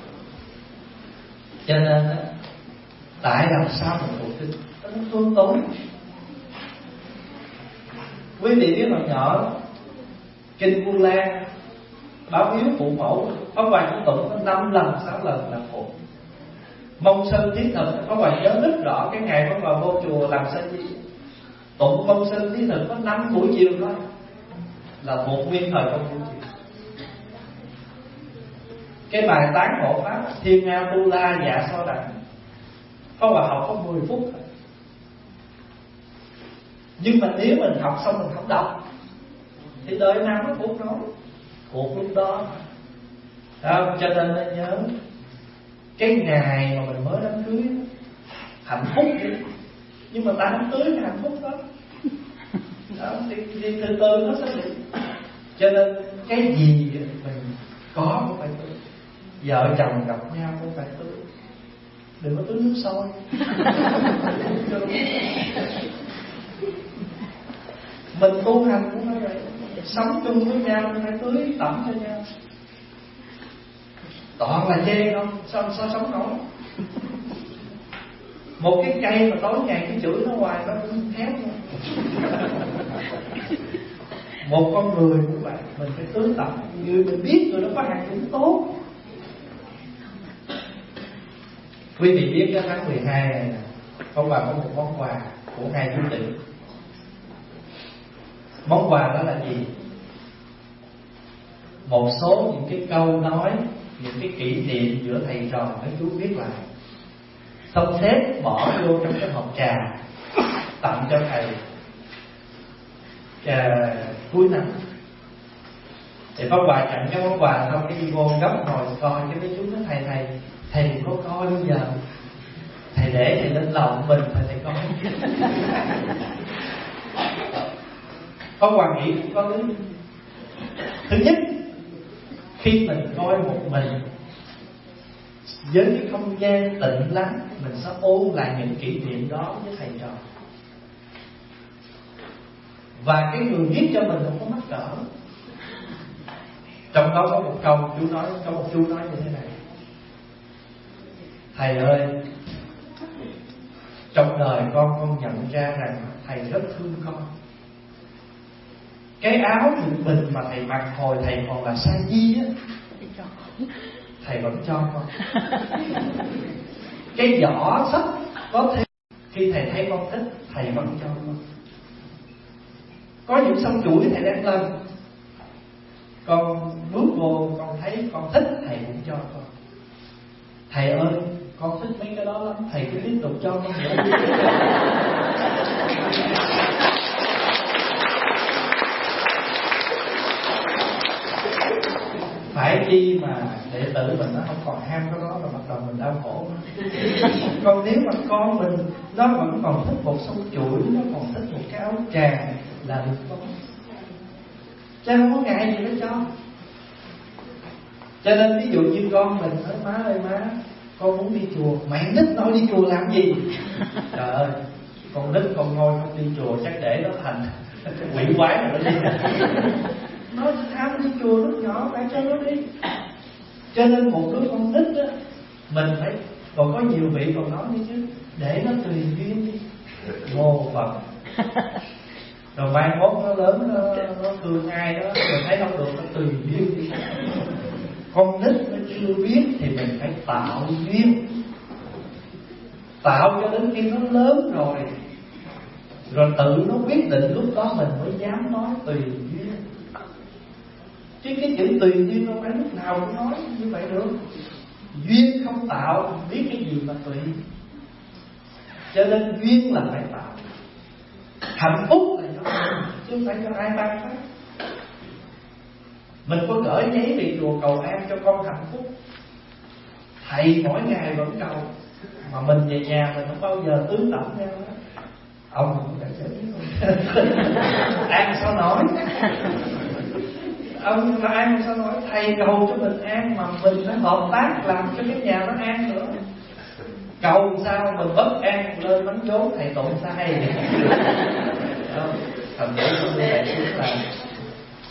Cho nên tại làm sao mình tụng kinh nó tương tối. Quý vị biết hồi nhỏ kinh Vu Lan báo hiếu phụ mẫu, Pháp Hòa cũng tụng có năm lần sáu lần là phụ. Mong Sơn Thiết Thực, Pháp Hòa nhớ rất rõ cái ngày Pháp Hòa vô chùa làm sa di tụng Mong Sơn Thiết Thực có năm buổi chiều thôi, là một nguyên thời công buổi chiều. Cái bài tán hộ pháp Thiên Nga Tu La Dạ So Đặng, Pháp Hòa học có mười phút thôi. Nhưng mà nếu mình học xong mình không đọc thì đợi năm phút nói cuộc lúc đó. Đó, cho nên nên nhớ cái ngày mà mình mới đám cưới hạnh phúc vậy, nhưng mà ta không cưới cái hạnh phúc đó, đó thì, thì từ từ nó sẽ bị. Cho nên cái gì mình có cũng phải tưới. Vợ chồng gặp nhau cũng phải tưới, đừng có tưới nước sôi. Mình tu hành cũng phải vậy, sống chung với nhau phải tưới tẩm cho nhau. Toàn là chê không, sao, sao sống nổi. Một cái cây mà tối ngày cái chửi nó hoài nó cũng héo luôn. Một con người cũng vậy, mình phải tưới tẩm. Người mình biết người đó có hạt cũng tốt. Quý vị biết cái tháng mười hai này nè, Pháp Hòa có một món quà của ngài Du Tị. Món quà đó là gì? Một số những cái câu nói, những cái kỷ niệm giữa thầy trò mấy chú viết lại, xong xếp bỏ vô trong cái hộp trà tặng cho thầy trà cuối năm. Thì Pháp Hòa nhận cái món quà xong cái đi vô gấp ngồi coi cái mấy chú nói thầy thầy thầy đừng có coi bây giờ, thầy để thầy lên lòng mình thầy thầy coi. Pháp Hòa nghĩ cũng có lý. Thứ nhất, khi mình coi một mình với cái không gian tịnh lắng, mình sẽ ôn lại những kỷ niệm đó với thầy trò. Và cái người viết cho mình không có mắc cỡ. Trong đó có một câu chú nói, có một chú nói như thế này: thầy ơi, trong đời con con nhận ra rằng thầy rất thương con. Cái áo thượng bình mà thầy mặc hồi thầy còn là sa di á, thầy vẫn cho con. Cái giỏ sách có thể khi thầy thấy con thích, thầy vẫn cho con. Có những sông chuỗi thầy đang lên, con bước vô con thấy con thích, thầy cũng cho con. Thầy ơi, con thích mấy cái đó lắm, thầy cứ tiếp tục cho con nữa. Phải chi mà đệ tử mình nó không còn ham cái đó, mà bắt đầu mình đau khổ. Còn nếu mà con mình nó vẫn còn thích một sông chuỗi, nó còn thích một cái áo tràng là được con, chứ không có ngại gì hết cho. Cho nên ví dụ như con mình nói má ơi má, con muốn đi chùa. Mẹ nít nói đi chùa làm gì? Trời ơi, con nít con ngồi không đi chùa chắc để nó thành quỷ quái rồi đó đi. Nó tham đi chùa lúc nhỏ phải cho nó đi. Cho nên một đứa con nít á, mình phải, còn có nhiều vị còn nói đi chứ, để nó tùy duyên đi. Mô Phật. Rồi mai mốt nó lớn nó, nó thương ai đó, rồi thấy không được nó tùy duyên đi. Con nít nó chưa biết thì mình phải tạo duyên, tạo cho đến khi nó lớn rồi, rồi tự nó quyết định, lúc đó mình mới dám nói tùy duyên. Chứ cái chữ tùy duyên không phải lúc nào cũng nói như vậy được. Duyên không tạo, biết cái gì mà tùy. Cho nên duyên là phải tạo. Hạnh phúc là cho mình, chứ không phải cho ai ban phát. Mình có gửi giấy về chùa cầu an cho con hạnh phúc, thầy mỗi ngày vẫn cầu, mà mình về nhà mình không bao giờ tưới tẩm nhau đó. Ông cũng phải xử an sao nổi. Ông mà an sao nổi. Thầy cầu cho mình an mà mình phải hợp tác làm cho cái nhà nó an nữa. Cầu sao mình bất an lên bánh chốt thầy tụng sai. Thành để cho thầy xuống làm.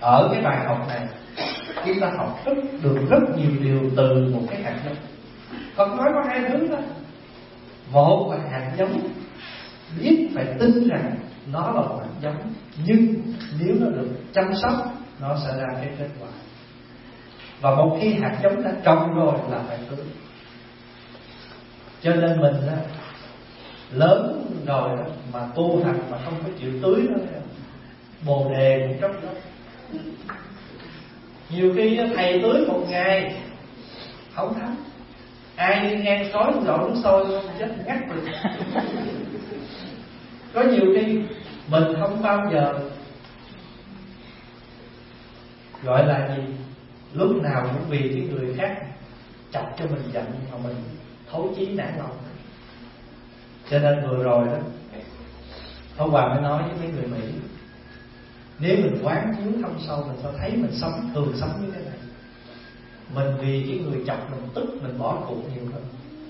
ở cái bài học này chúng ta học rất được rất nhiều điều từ một cái hạt giống. Phật nói có hai thứ đó. Một là hạt giống, biết phải tin rằng nó là một hạt giống, nhưng nếu nó được chăm sóc nó sẽ ra cái kết quả. Và một khi hạt giống đã trồng rồi là phải tưới. Cho nên mình á, lớn rồi đó, mà tu hành mà không có chịu tưới nó, bồ đề một chốc đó. Nhiều khi thầy tưới một ngày không thấm, ai đi ngang sói đổ nước sôi luôn, chết ngắt rồi. Có nhiều khi mình không bao giờ gọi là gì, lúc nào cũng vì cái người khác chọc cho mình giận mà mình thấu chí nản lòng. Cho nên vừa rồi đó, Pháp Hòa mới nói với mấy người Mỹ, nếu mình quán chiếu thâm sâu, mình sẽ thấy mình sống thường sống như thế này. Mình vì cái người chọc mình tức, mình bỏ cuộc nhiều hơn.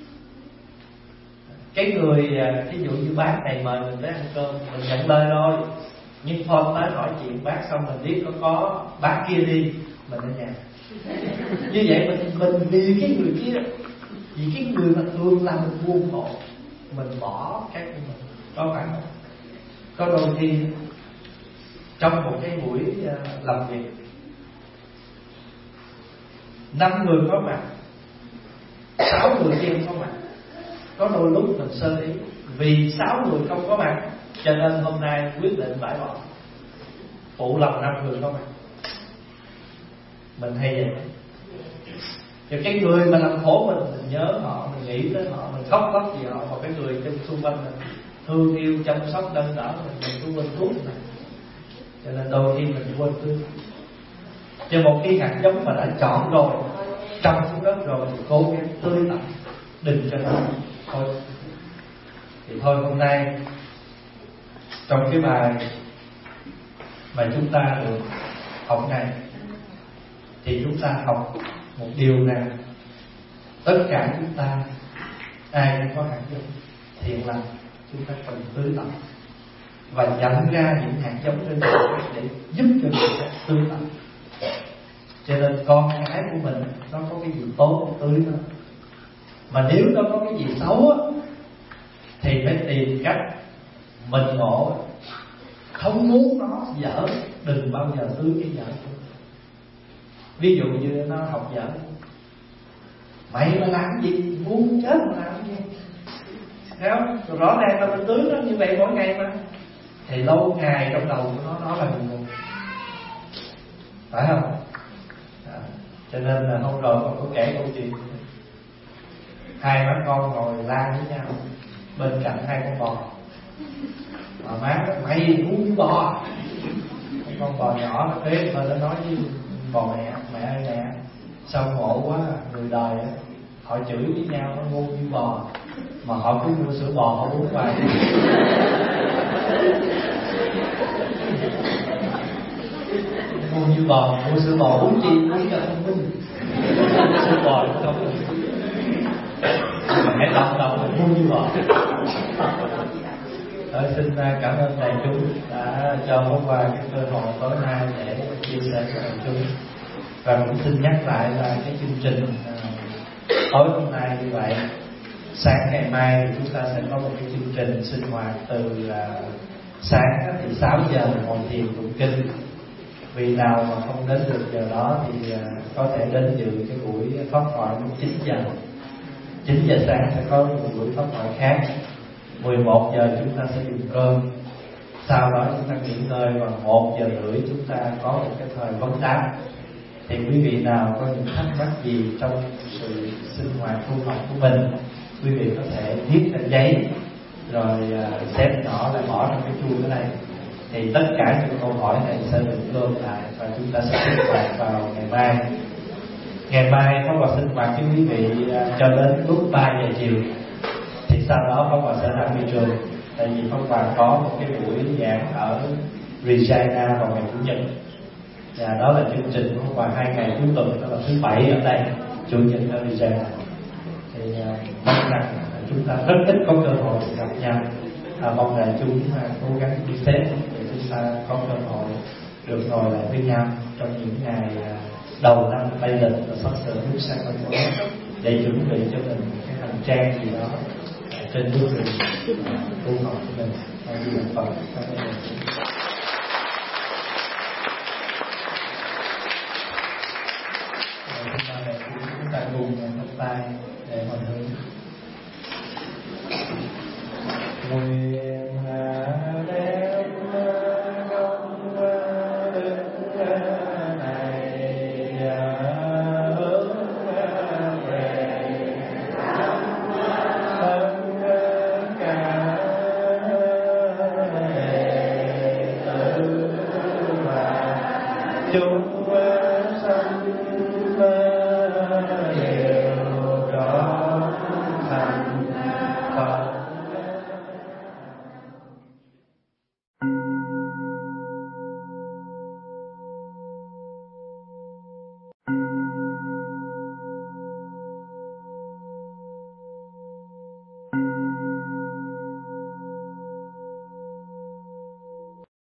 Cái người ví dụ như bác này mời mình tới ăn cơm, mình nhận lời rồi, nhưng phone tới hỏi chuyện bác xong mình biết có có bác kia đi, mình ở nhà. Như vậy mình mình vì cái người kia, vì cái người mà thường làm mình buồn khổ, mình bỏ cái của mình. Có phải không? Có đôi khi trong một cái buổi làm việc, năm người có mặt, sáu người kia không có mặt. Có đôi lúc mình sơ ý, vì sáu người không có mặt cho nên hôm nay quyết định bãi bỏ, phụ lòng năm người có mặt. Mình hay vậy. Thì cái người mà làm khổ mình, mình nhớ họ, mình nghĩ đến họ, mình khóc lóc vì họ. Và cái người trong xung quanh mình thương yêu, chăm sóc, nâng đỡ mình, mình cũng quên thuốc này. Cho nên đôi khi mình quên tưới. Cho một khi hạt giống mà đã chọn rồi, trồng xuống đất rồi, thì cố gắng tưới tặng, đừng cho nó thôi. Thì thôi hôm nay trong cái bài mà chúng ta được học này, thì chúng ta học một điều rằng tất cả chúng ta ai cũng có hạt giống thiện lành, chúng ta cần tưới tặng và nhận ra những hạt giống trên đời để giúp cho người khác tưới tặng. Cho nên con cái của mình nó có cái gì tốt tưới nó, mà nếu nó có cái gì xấu thì phải tìm cách mình ngộ, không muốn nó dở, đừng bao giờ tưới cái dở. Ví dụ như nó học dở, mày mà làm gì, muốn chết mà làm gì, thấy không? Rõ ràng là mình tưới nó như vậy mỗi ngày mà, thì lâu ngày trong đầu của nó nó là buồn, phải không? À, cho nên là hôm rồi còn có kể câu chuyện hai má con ngồi la với nhau bên cạnh hai con bò, mà má nói mày muốn với bò, con bò nhỏ nó thế mà nó nói với bò mẹ, mẹ ơi mẹ sao ngộ quá, người đời họ chửi với nhau nó ngu như bò, mà họ cứ mua sữa bò họ uống vào. Ngu như bò, mua sữa bò uống chi, uống cho thông minh, sữa bò nó không được. Mà hãy đọc đầu là ngu như bò. Tôi xin cảm ơn đại chúng đã cho Pháp Hòa cái cơ hội tối nay để chia sẻ với đại chúng. Và cũng xin nhắc lại là cái chương trình tối hôm nay như vậy, sáng ngày mai chúng ta sẽ có một cái chương trình sinh hoạt từ sáng thì sáu giờ ngồi thiền tụng kinh. Vì nào mà không đến được giờ đó thì có thể đến dự cái buổi pháp thoại lúc chín giờ. chín giờ sáng sẽ có một buổi pháp thoại khác. mười một giờ chúng ta sẽ dùng cơm. Sau đó chúng ta nghỉ ngơi và một giờ rưỡi chúng ta có một cái thời vấn đáp. Thì quý vị nào có những thắc mắc gì trong sự sinh hoạt tu học của mình, quý vị có thể viết ra giấy rồi xếp nhỏ lại bỏ trong cái chuông ở đây. Thì tất cả những câu hỏi này sẽ được gom lại và chúng ta sẽ sinh hoạt vào ngày mai. Ngày mai Pháp Hòa sinh hoạt với quý vị cho đến lúc ba giờ chiều. Thì sau đó Pháp Hòa sẽ ra thị trường. Tại vì Pháp Hòa có một cái buổi giảng ở Regina vào ngày Chủ nhật. Và đó là chương trình của Pháp Hòa hai ngày cuối tuần, đó là thứ bảy ở đây, Chủ nhật ở Regina. Thì mong rằng chúng ta rất ít có cơ hội gặp nhau. À, mong đại chúng cố gắng đi xếp để chúng ta có cơ hội được ngồi lại với nhau. trong những ngày đầu năm Tây lịch và sắp sửa bước sang năm mới, để chuẩn bị cho mình cái hành trang gì đó trên bước đường tu học của mình. Hãy đi một phần các bạn. Chúng ta cùng chắp tay để hồi hướng.